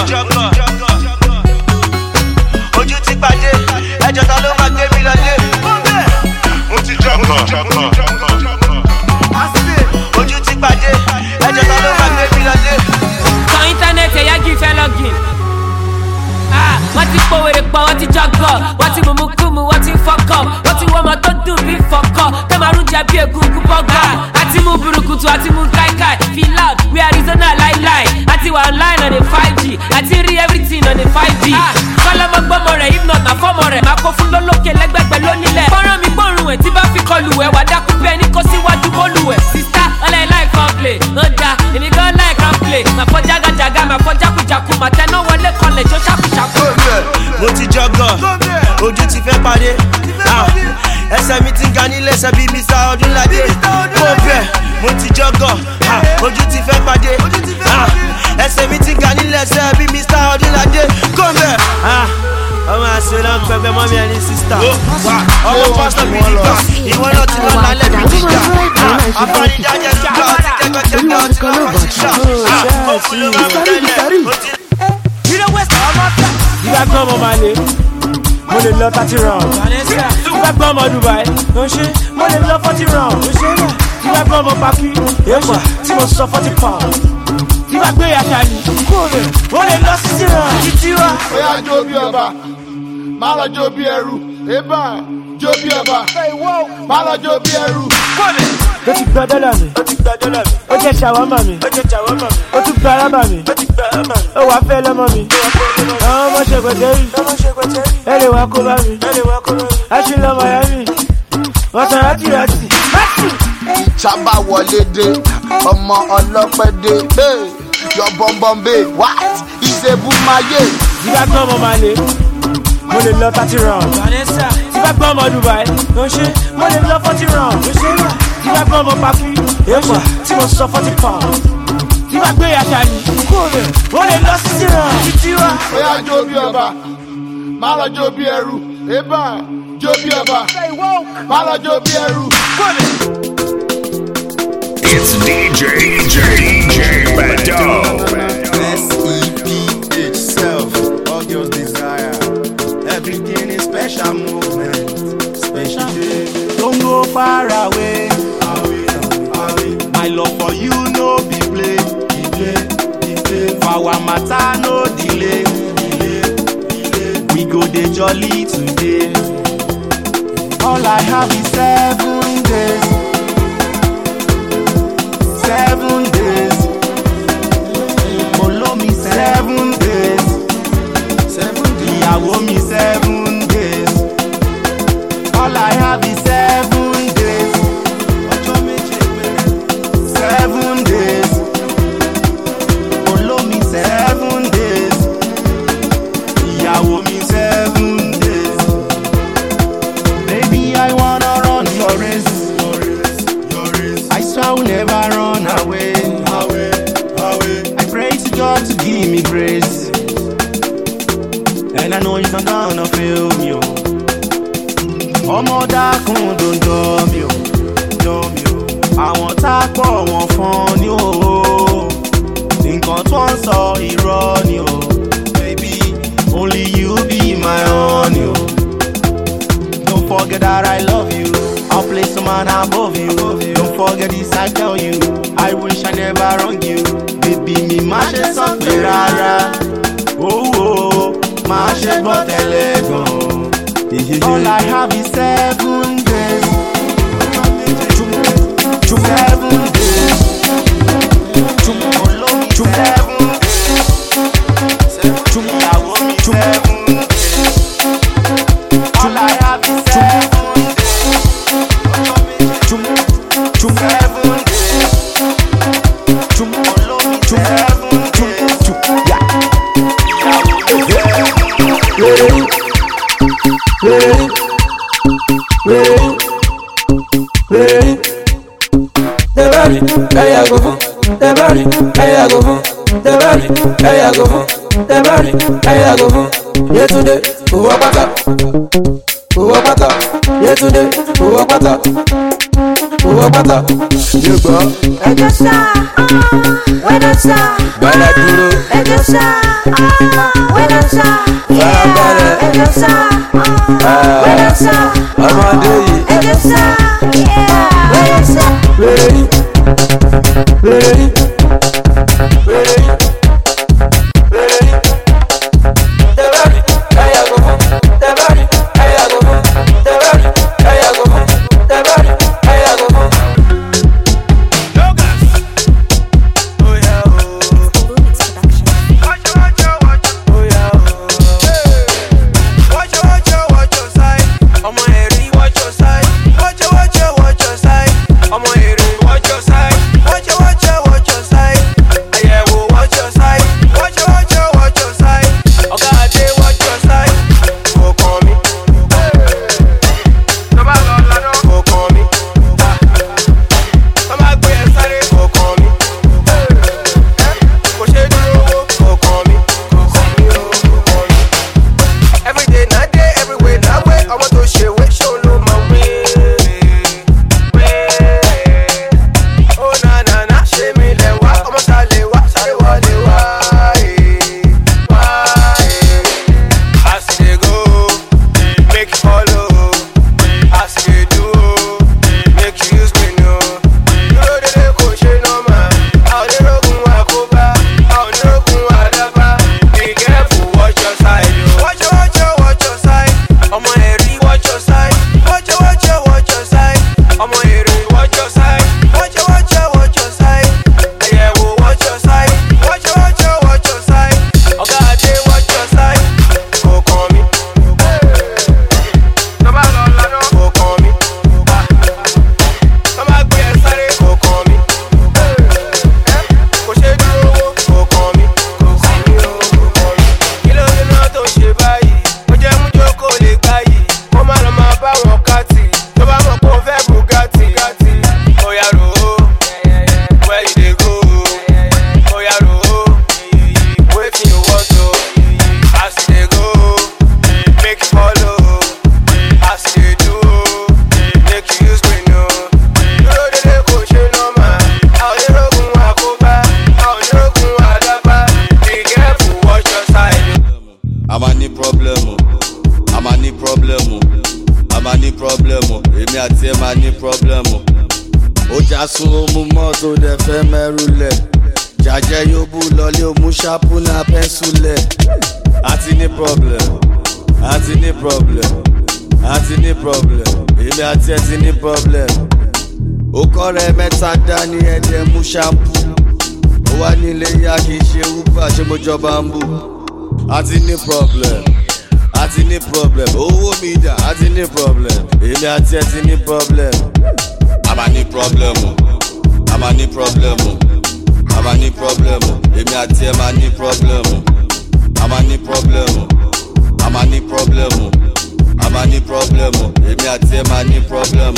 ojú ti pàdé ẹjọ́ ta ló máa gbé mi lọlé kọ́ńbẹ̀ mo ti jọgọ̀ ojú ti pàdé ẹjọ́ ta ló máa gbé mi lọlé. Kan íńtánẹ́ẹ̀tì ẹ̀yà kì í fẹ́ login. Wọ́n ti pòwèrè pọ̀, wọ́n ti jọgọ̀, wọ́n ti mùmú kùmù, wọ́n ti fọkọ̀, wọ́n ti wọ́mọ tó dùn bí fọkọ̀, kẹ́màrún jẹ bí egungun bọ́gà. Àti mú burúkutu, àti mú káíkáí, feel loud, we Arizona láíláí. Àti wà online on a five G, àti rí everything on a five G. Kọ́lọ́mọ gbọ́mọ rẹ̀, if not na fọ́mọ rẹ̀, máa kó fún lólókè lẹ́gbẹ̀gbẹ̀ lónílẹ̀. Fọ́nrán mi gbọ́rùn ẹ̀ tí bá fi kọlù ẹ̀, wà dákú bẹ́ẹ̀ ní kó síwájú bólú ẹ̀. Sista, ọlẹ́ láì kan play, ó da, èmi gan láì kan play. Màá fọ́ jágàjàgà, màá fọ́ jákujàku, màá tẹná wọlé kọlẹ̀ jó ṣàkúṣàkú. Mo ti jọgọ̀, ojú ti fẹ́ pàdé ẹsẹ̀ mi ti ga nílẹ̀ ẹsẹ̀ bí mister Ọdúnládé mo bẹ̀ mo ti jọgọ̀, ojú ti fẹ́ pàdé ẹsẹ̀ mi ti ga nílẹ̀ ẹsẹ̀ bí mister Ọdúnládé kò bẹ̀. Ọmọ àṣẹ náà pẹpẹ mọ́ mi ẹni sísítà ọmọ pásítọ̀ mi nígbà ìwọ náà ti lọ́ọ́ lálẹ́ mi nígbà àfọ̀nìdájẹ́ nígbà ọtí jẹ́gọ́jẹ́gọ́ ọtí lọ́ọ́ bá ti ṣá òkú ló máa ń tẹ́lẹ̀ ó ti. Ìgbà gbọ́n mo máa lè, mo lè lọ thirty round. Ìgbà gbọ́n mo Dubai, mo ṣe, mo lè lọ forty round. Ìgbà gbọ́n mo Paki, èèpà tí mo sọ forty pound. Ìgbà gbé yàtà ni, mo lè lọ sixty round. Títí wa. Ó yá jó bí ọba, má lọ jó bí ẹrú. Ébà jó bí ọba, má lọ jó bí ẹrú. Ó ti gba dọ́là mi, ó jẹ́ ṣàwámà mi, ó tún gba arábà mi, ó wàá fẹ́ lọ́mọ mi. Àwọn ọmọ ṣègbètè rí, ẹ lè wá kó bá mi, aṣọ lọ́mọ ya mi, wọ́n tán rántí rántí. Ṣábà wọlé dé, ọmọ ọlọ́pẹ́ dé, yọ bọ́m̀bọ́m bẹ́ẹ̀, what? Ìṣèbù máa yé. Ìgbà gbọ́n mo máa lè, mo lè lọ thirty round. Ìgbà gbọ́n mo Dubai, mo ṣe, mo lè lọ forty round. Ìgbà gbọ́n mo Paki, èèpà tí mo sọ forty pound. Ìgbà gbé yàtà ni, mo lè lọ sixty round. Títí wa. Ó yá jó bí ọba, má lọ jó bí ẹrú. Ébà jó bí ọba, má lọ jó bí ẹrú. It's D J D J D J Bado. S E P H self, all your desire. Everything is special movement, special day. Don't go far away. Away, away. My love for you no be play, delay, delay. For our matter no delay, delay, delay. We go dey jolly today. All I have is seven days. Seven days, follow me seven days. Seven days, ìyàwó mi seven days. All I have is seven days. Ọjọ́ méje péré. Seven days, follow me seven days. Ìyàwó mi seven days. Baby, I wanna run your race. I swear I will never run away. away, away. I pray to God to give me grace, and I know He's not gonna fail me. Ọmọ dákun dòdò mi ò, dò mi ò. Àwọn tá a pọ̀ wọ́n fọ́n ni o. Nǹkan tó ń sọ irọ́ ni o. Baby, only you be my honey o. Don't forget that I love you. I'll place some man above you. Don't forget this, I tell you. I wish I never wrong you. Baby, me má ṣe sọ pé rárá. Oh, oh, má ṣe gbọ́ tẹ́lẹ̀ gan. All I have is seven days. Seven days. Olómi seven days. Ìyàwó mi seven days. All I have is seven days. Seven days. Olómi seven days. Ìyàwó mi seven days. Ready, ready, ready. The body, hey I go for. The body, hey I go for. The body, hey I go for. The body, hey I go for. Yeah today, who up at up? Who up at up? Yeah today, who up at up? gbọ́ pátá mi ò gbọ́. ẹjọ́ sá wẹ́dọ̀ sá gbàlá dúró ẹjọ́ sá wẹ́dọ̀ sá farabalẹ̀ ẹjọ́ sá wẹ́dọ̀ sá ọmọdé yìí ẹjọ́ sá wẹ́dọ̀ sá. wèrè yìí wèrè yìí wèrè yìí. Jọba ń bù àti ní problem àti ní problem owó mi dà àti ní problem èmi àti ẹ ti ní problem. a máa ní problem a máa ní problem a máa ní problem èmi àti ẹ máa ní problem a máa ní problem a máa ní problem a máa ní problem èmi àti ẹ máa ní problem.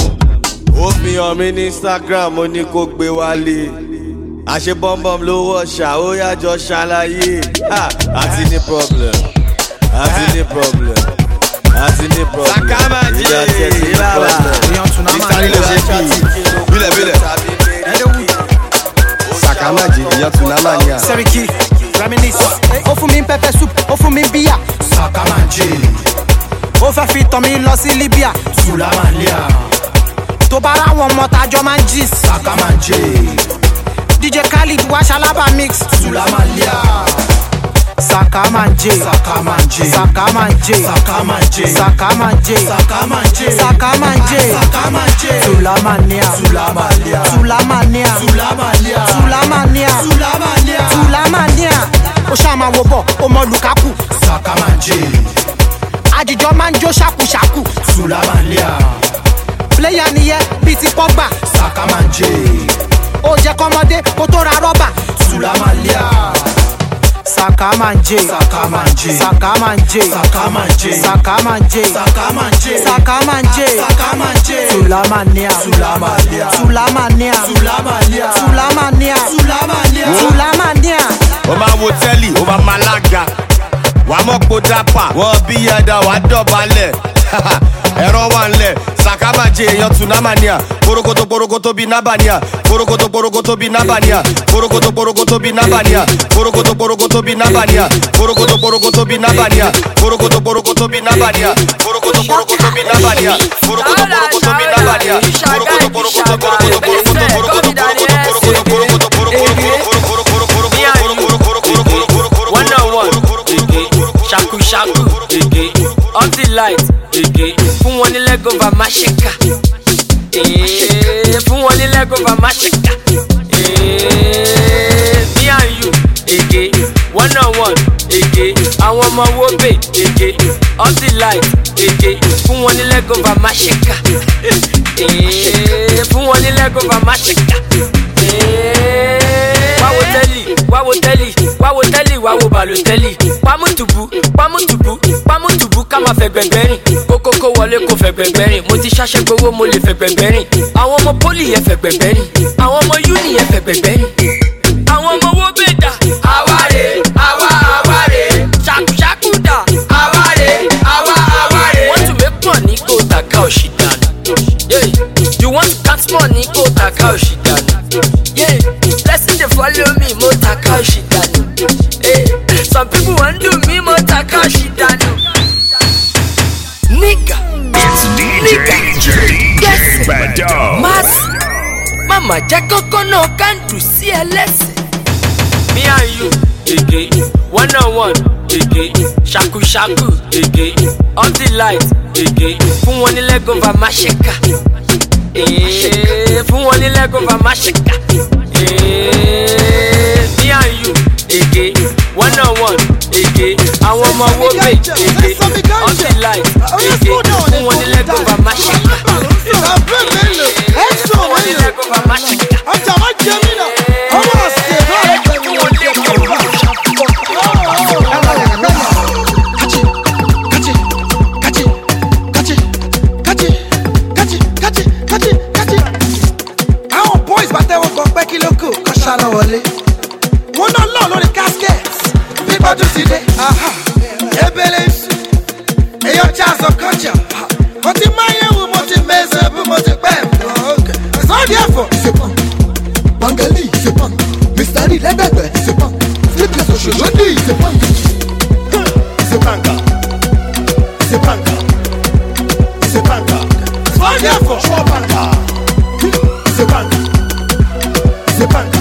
ó fi hàn mí ní Instagram ó ní kó gbé wálé. àṣẹ bọ́m̀bọ́m ló wọ̀ ṣá ó yájọ ṣàlàyé àti ní problem àti ní problem àti ní problem Sakamaji ìlàlà ìsáré ló ṣe fi bílẹ̀ bílẹ̀ Sakamaji ìyá tunamania. Seriki reminisce ó fún mi pepper soup ó fún mi bíyà Sakamaji ó fẹ́ fi tàn mí lọ sí Libya Sulamalia tó bá ráwọn ọmọ tájọ máa ń jí Sakamaji. D J Khalid wa Shalaba mix Sulamalia Sakamanje Sakamanje Sakamanje Sakamanje Sakamanje Sakamanje Sakamanje Sakamanje Sulamania Sulamania Sulamania Sulamania Sulamania Sulamania Sulamania o shama wo bo o mo Lukaku Sakamanje ajijo man jo shaku shaku Sulamania player niye bí ti Pogba Sakamanje ó jẹ́ kọ́mọdé kó tó ra rọ́bà Sulamalia Sakamanje Sakamanje Sakamanje Sakamanje Sakamanje Sakamanje Sakamanje Sakamanje Sulamania Sulamania Sulamania Sulamania Sulamania Sulamania Sulamania. ó máa wo tẹ́lì ó máa máa lága wàá mọ̀ pé ó dápà wọ́n bí ẹ̀dá wàá dọ̀bálẹ̀ ẹ̀rọ wà ńlẹ̀ Saka Sakamaje, èèyàn Tunamania. Borokoto borokoto bi Nabania. Borokoto borokoto bi Nabania. Borokoto borokoto bi Nabania. Borokoto borokoto bi Nabania. Borokoto borokoto bi Nabania. Borokoto borokoto bi Nabania. Borokoto borokoto bi Nabania. Borokoto borokoto bi Nabania. Borokoto borokoto borokoto borokoto borokoto borokoto borokoto borokoto one on one, shaku shaku, on the light, fún wọn ní leg over mashika, fún wọn ní leg over mashika, me and you, one on one, àwọn ọmọ wo bè, on the light, fún wọn ní leg over mashika, fún wọn ní leg over mashika. Wawo teli, wawo teli, wawo teli, wawo baloteli. Pamutubu, pamutubu, pamutubu kama fẹ́ gbẹ̀gbẹ̀rìn. Kókókó wọlé kó fẹ́ gbẹ̀gbẹ̀rìn. Mo ti ṣaṣẹ́ gbowó mo lè fẹ́ gbẹ̀gbẹ̀rìn. Àwọn ọmọ poli yẹn fẹ́ gbẹ̀gbẹ̀rìn. Àwọn ọmọ uni yẹn fẹ́ gbẹ̀gbẹ̀rìn. Àwọn ọmọ wo bèdà. Àwárè, àwa àwárè. Ṣàkúṣàkú dà. Àwárè, àwa àwárè. Want to make money kó tàkà òṣì dànù. You want to count money kó tàkà òṣì dànù. Yeah, blessing they follow me, mo taka shitanu. Hey, some people want do me, mo taka shitanu. Nigga, it's D J D J D J Bado. Mas, mama jakoko no can do C L S. Me and you, again, one on one, again, shaku shaku, again, on the light, again, fún wọn ní leg over mashika. Eh, fún wọn ní leg over mashika. Eh, me and you, ege, one on one, ege, àwọn ọmọ wo bè, ege, on the line, ege, fún wọn ní leg over mashika. Fún wọn ní leg over mashika. Ọjà má jẹ mí náà, ọmọ àṣẹ náà jẹ mí wọ́n jẹ mí. Ṣáná wọlé. Wọ́n náà lọ lórí casket. Bí bọ́dún ti dé. Ebele ìsù. Èyàn jazz of culture. Mo ti máa yẹ wo mo ti mẹ́sẹ̀ bí mo ti pẹ́. Sọ́ọ̀dì ẹ̀fọ́. Ìṣèpọ̀n. Bangali ìṣèpọ̀n. Mister Lee lẹ́gbẹ̀gbẹ̀ ìṣèpọ̀n. Flippy ṣoṣoṣo ní ìṣèpọ̀n. Ìṣèpàǹkà. Ìṣèpàǹkà. Ìṣèpàǹkà. Sọ́ọ̀dì ẹ̀fọ́. Ṣọ́ọ̀pàǹkà. Ìṣèpàǹkà. Ìṣèpàǹkà.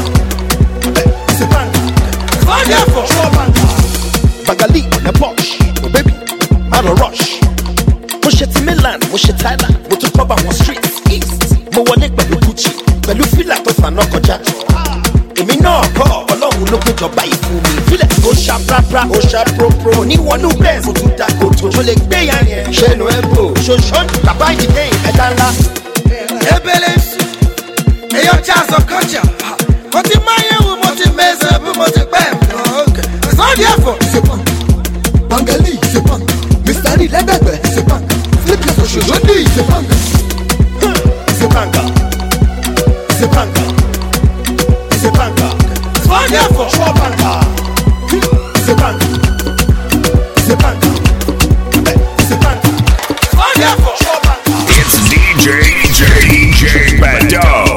Bangali on the Porsche, oh baby, man a rush. Mo ṣe ti Milan, mo ṣe Thailand, mo tún cover one street east. Mo wọlé pẹ̀lú Gucci, pẹ̀lú fílà tó fànà kọjá. Èmi náà kọ́ ọlọ́run ló péjọba yìí fún mi. Fílẹ̀ tó ṣá prapra, ó ṣá propro. Oníwọ̀nú bẹ́ẹ̀ mo tún da kòtò. Mo lè gbé ya yẹn, ṣe nu ẹ̀bù. Ṣoṣo bàbá ìdílé ẹ̀dá ńlá. Ebele ìsù, èyàn jazz of culture. Mo ti máa yẹ wo mo ti mẹ́sẹ̀ bí mo ti pẹ́. Sọ́ọ̀dì ẹ̀fọ́. Ìṣèpọ̀n. Bangali ìṣèpọ̀n. Mister Lee lẹ́gbẹ̀gbẹ̀ ìṣèpọ̀n. Flippy ṣoṣoṣo ní ìṣèpọ̀n. Ìṣèpọ̀nkà. Ìṣèpọ̀nkà. Ìṣèpọ̀nkà. Sọ́ọ̀dì ẹ̀fọ́. Ṣọ́ọ̀pọ̀nkà. Ìṣèpọ̀nkà. Ìṣèpọ̀nkà. Ìṣèpọ̀nkà. Sọ́ọ̀dì ẹ̀fọ́. Ṣọ́ọ̀pọ̀nkà. It's D J D J D J Bado.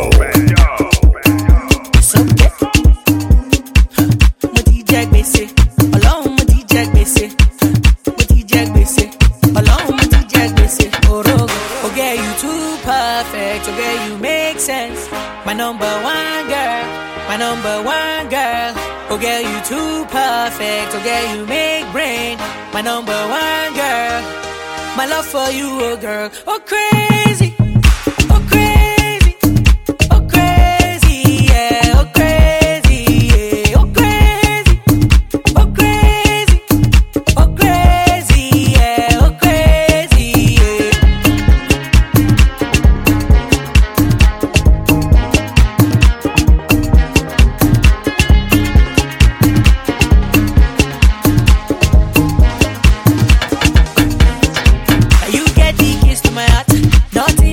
My number one girl, my number one girl. Oh girl, you too perfect. Oh girl, you make brain. My number one girl. My love for you, oh girl. Oh crazy, oh crazy, oh crazy, yeah. Oh crazy, yeah. Oh crazy, oh crazy, oh crazy, yeah. Oh crazy, yeah. Nothing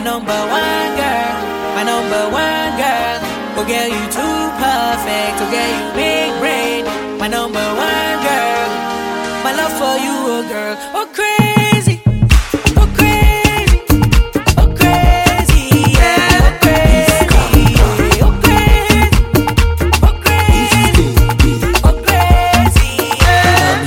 number one girl, my number one girl. Oh girl, you too perfect. Oh girl, you big brain, my number one girl. My love for you, oh girl, oh crazy, oh crazy, oh crazy, yeah, oh crazy, oh crazy, oh crazy, oh crazy, yeah,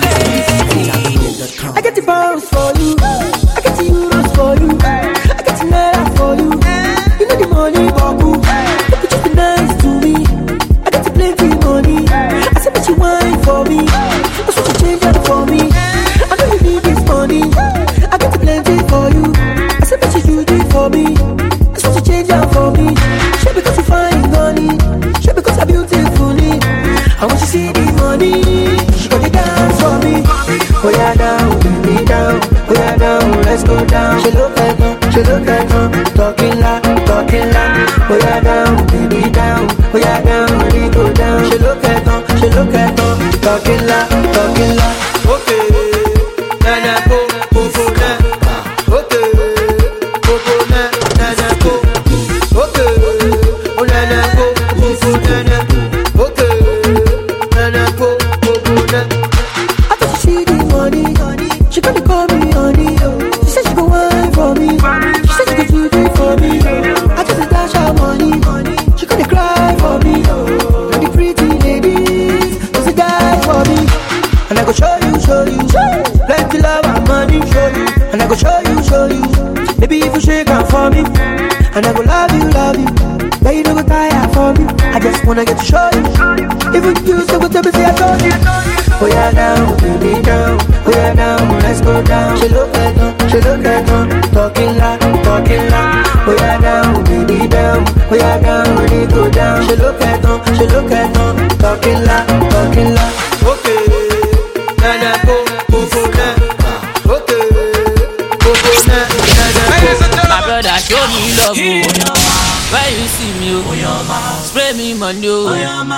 crazy. I get the bounce for you, I get the euros for you, I get the naira for you. You know the money, babu. You just be nice to me. I get the plenty money. I said that you wine for me. That's what you change out for me. I know you need this money. I get the plenty for you. I said that you do it for me. That's what you change out for me. Sure because you find money. Sure because I'm beautifully. And when she see the money, she gonna dance for me. Oh yeah, down, baby, down. Oh yeah, down, let's go down. She look like her, she look like her. Talking loud, talking loud. Oh yeah, down, baby, down. Oh yeah, down, we go down. She look like her, she look like her. Talking loud, talking loud. Okay, nana go, go go na. Okay, go go na, nana go. Okay, oh nana go, go go nana. Okay, nana go, go go na. After she see the money, she gonna call me honey. She said she go wine for me. She said she go do it for me. I just dash her money. She gonna cry for me. And the pretty ladies was a guy for me. And I go show you, show you, plenty love and money, show you. And I go show you, show you, maybe if you shake hand for me. And I go love you, love you, but you don't go tire for me. I just wanna get to show you. Even you say what you say, I told you. Oh yeah, down, baby, down. Oh yeah, down, let's go down. She look like her, she look like her. Talking loud, talking loud. Oh yeah, down, baby, down. Oh yeah, down, we go down. She look like her, she look like her. Talking loud, talking loud. Okay, nana go, go go na. Okay, go go na, nana go. My brother show me love, oh. When you see me, oh, spray me money, oh.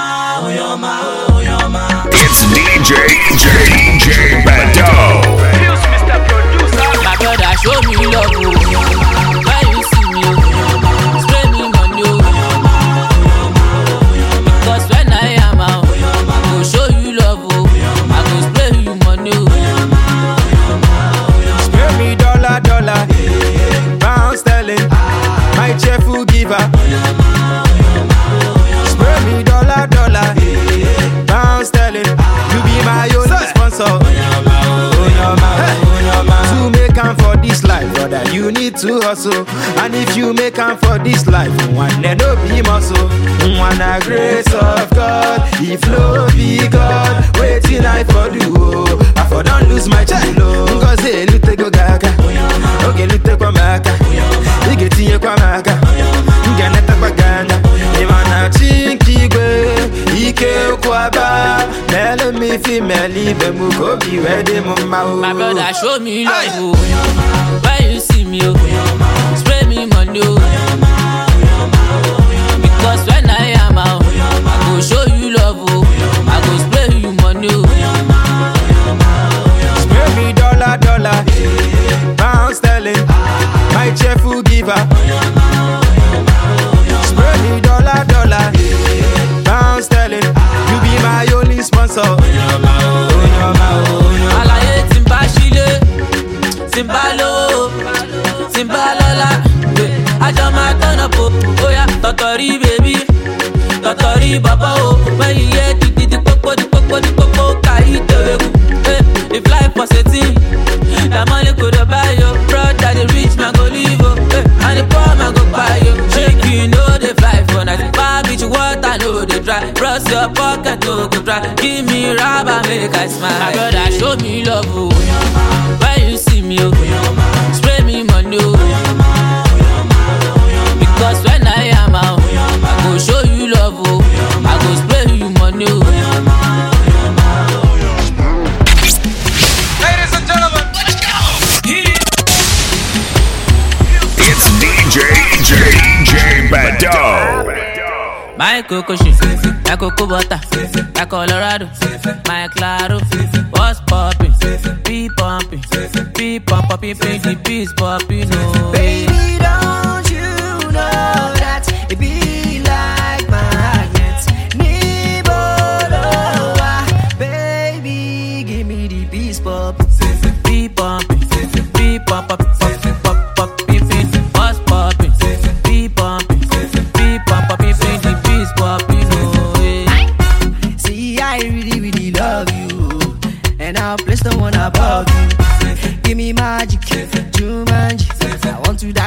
It's D J, D J Bado. My brother show me love, oh. When you see me, oh, spray me money, oh. Because when I am out, I go show you love, oh. I go spray you money, oh. Spare me dollar, dollar, pound sterling, my cheerful giver. Spare me dollar, dollar, pound sterling, you be my only sponsor. To make am for this life, brother, you need to hustle. And if you make am for this life, one day no be muscle. One a grace of God, if no be God, waiting I for do. I for don't lose my child, cause they lute go gaga. Okay, lute kwa maka, igeti ye kwa maka. Ngana tapaganda, imana chinki gwe, ike kwa ba. Mele mi fi meli be mu go be ready mama. My brother show me love, oh. When you see me, oh, spray me money, oh. Because when I am out, I go show you love, oh. I go spray you money, oh. Spare me dollar, dollar, pound sterling, my cheerful giver. Spare me dollar, dollar, pound sterling, you be my only sponsor. Alaye timba shile, timba lo, timba lola. Ajo ma turn up, oh yeah, totori baby, totori baba oh. When you hear the the popo, the popo, the popo, carry the wegu. If life was a thing, the money could buy you. Brother, the rich man go live, oh, and the poor man go buy you. Shake you know the vibe for night. Bar bitch water know the dry. Brush your pocket no go dry. Give me rubber make I smile. My brother show me love, oh. When you see me, oh, spray me money, oh. Because when I am out, I go show you love, oh. I go spray you money, oh. Ladies and gentlemen, it's D J, D J Bado. My cocoa shit, my cocoa butter, my Colorado, my Claro, what's poppin', be pumping, be pumping, pink, the bees popping, no. Baby, don't you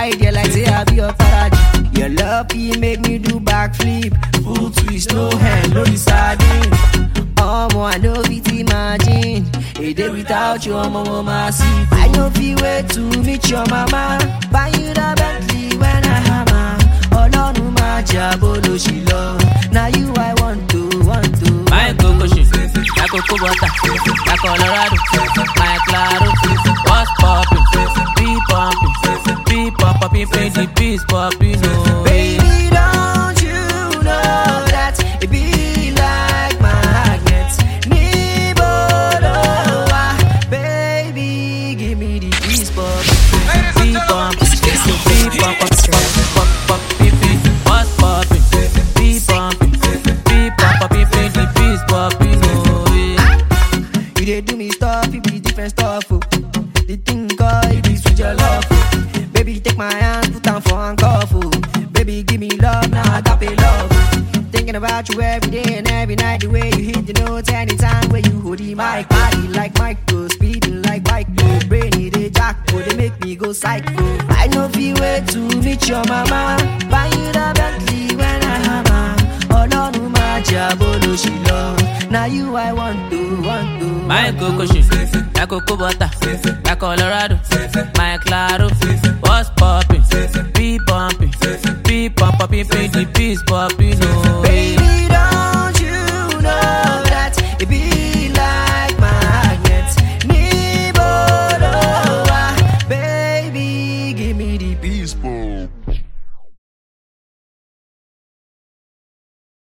inside there like say I be your paradise. Your love, he make me do backflip. Full twist, no hand, no sardine. Oh, I know fit imagine a day without your mama, massive. I know fit wait to meet your mama. Buy you the Bentley when I hammer. Oh, no, no, my job, oh, no, she love. Now you I want to, want to. My coco shit, my coco butter, my Colorado, my Claro. What's poppin'? Be pumping, be pumping, pay the peace, poppin', no. Baby, don't you know that it be like magnets? Nibodoa, baby, give me the peace, poppin'. Be pumping, be pumping, pop, pop, be beat. What's poppin'? Be pumping, be pumping, pay the peace, poppin', no. You dey do me stuff, it be different stuff, oh. The thing called it is with your love, oh. Baby, take my hand, put on for handcuff, oh. Baby, give me love, now I got pay love, oh. Thinking about you every day and every night. The way you hit the notes anytime when you hold the mic. Body like Michael, speeding like bike, oh. Brainy, they jack, oh. They make me go psycho. I know if you wait to meet your mama. Buy you the Bentley when I hammer. Oh, no, no, my job, oh, no, she love. Now you I want to, want to. My coco shit, my coco butter, my Colorado, my Claro. What's poppin'? Be pumping, be pumping, pay the peace, poppin', no. Baby, don't you know that it be like magnets? Nibodoa, baby, give me the peace, boom.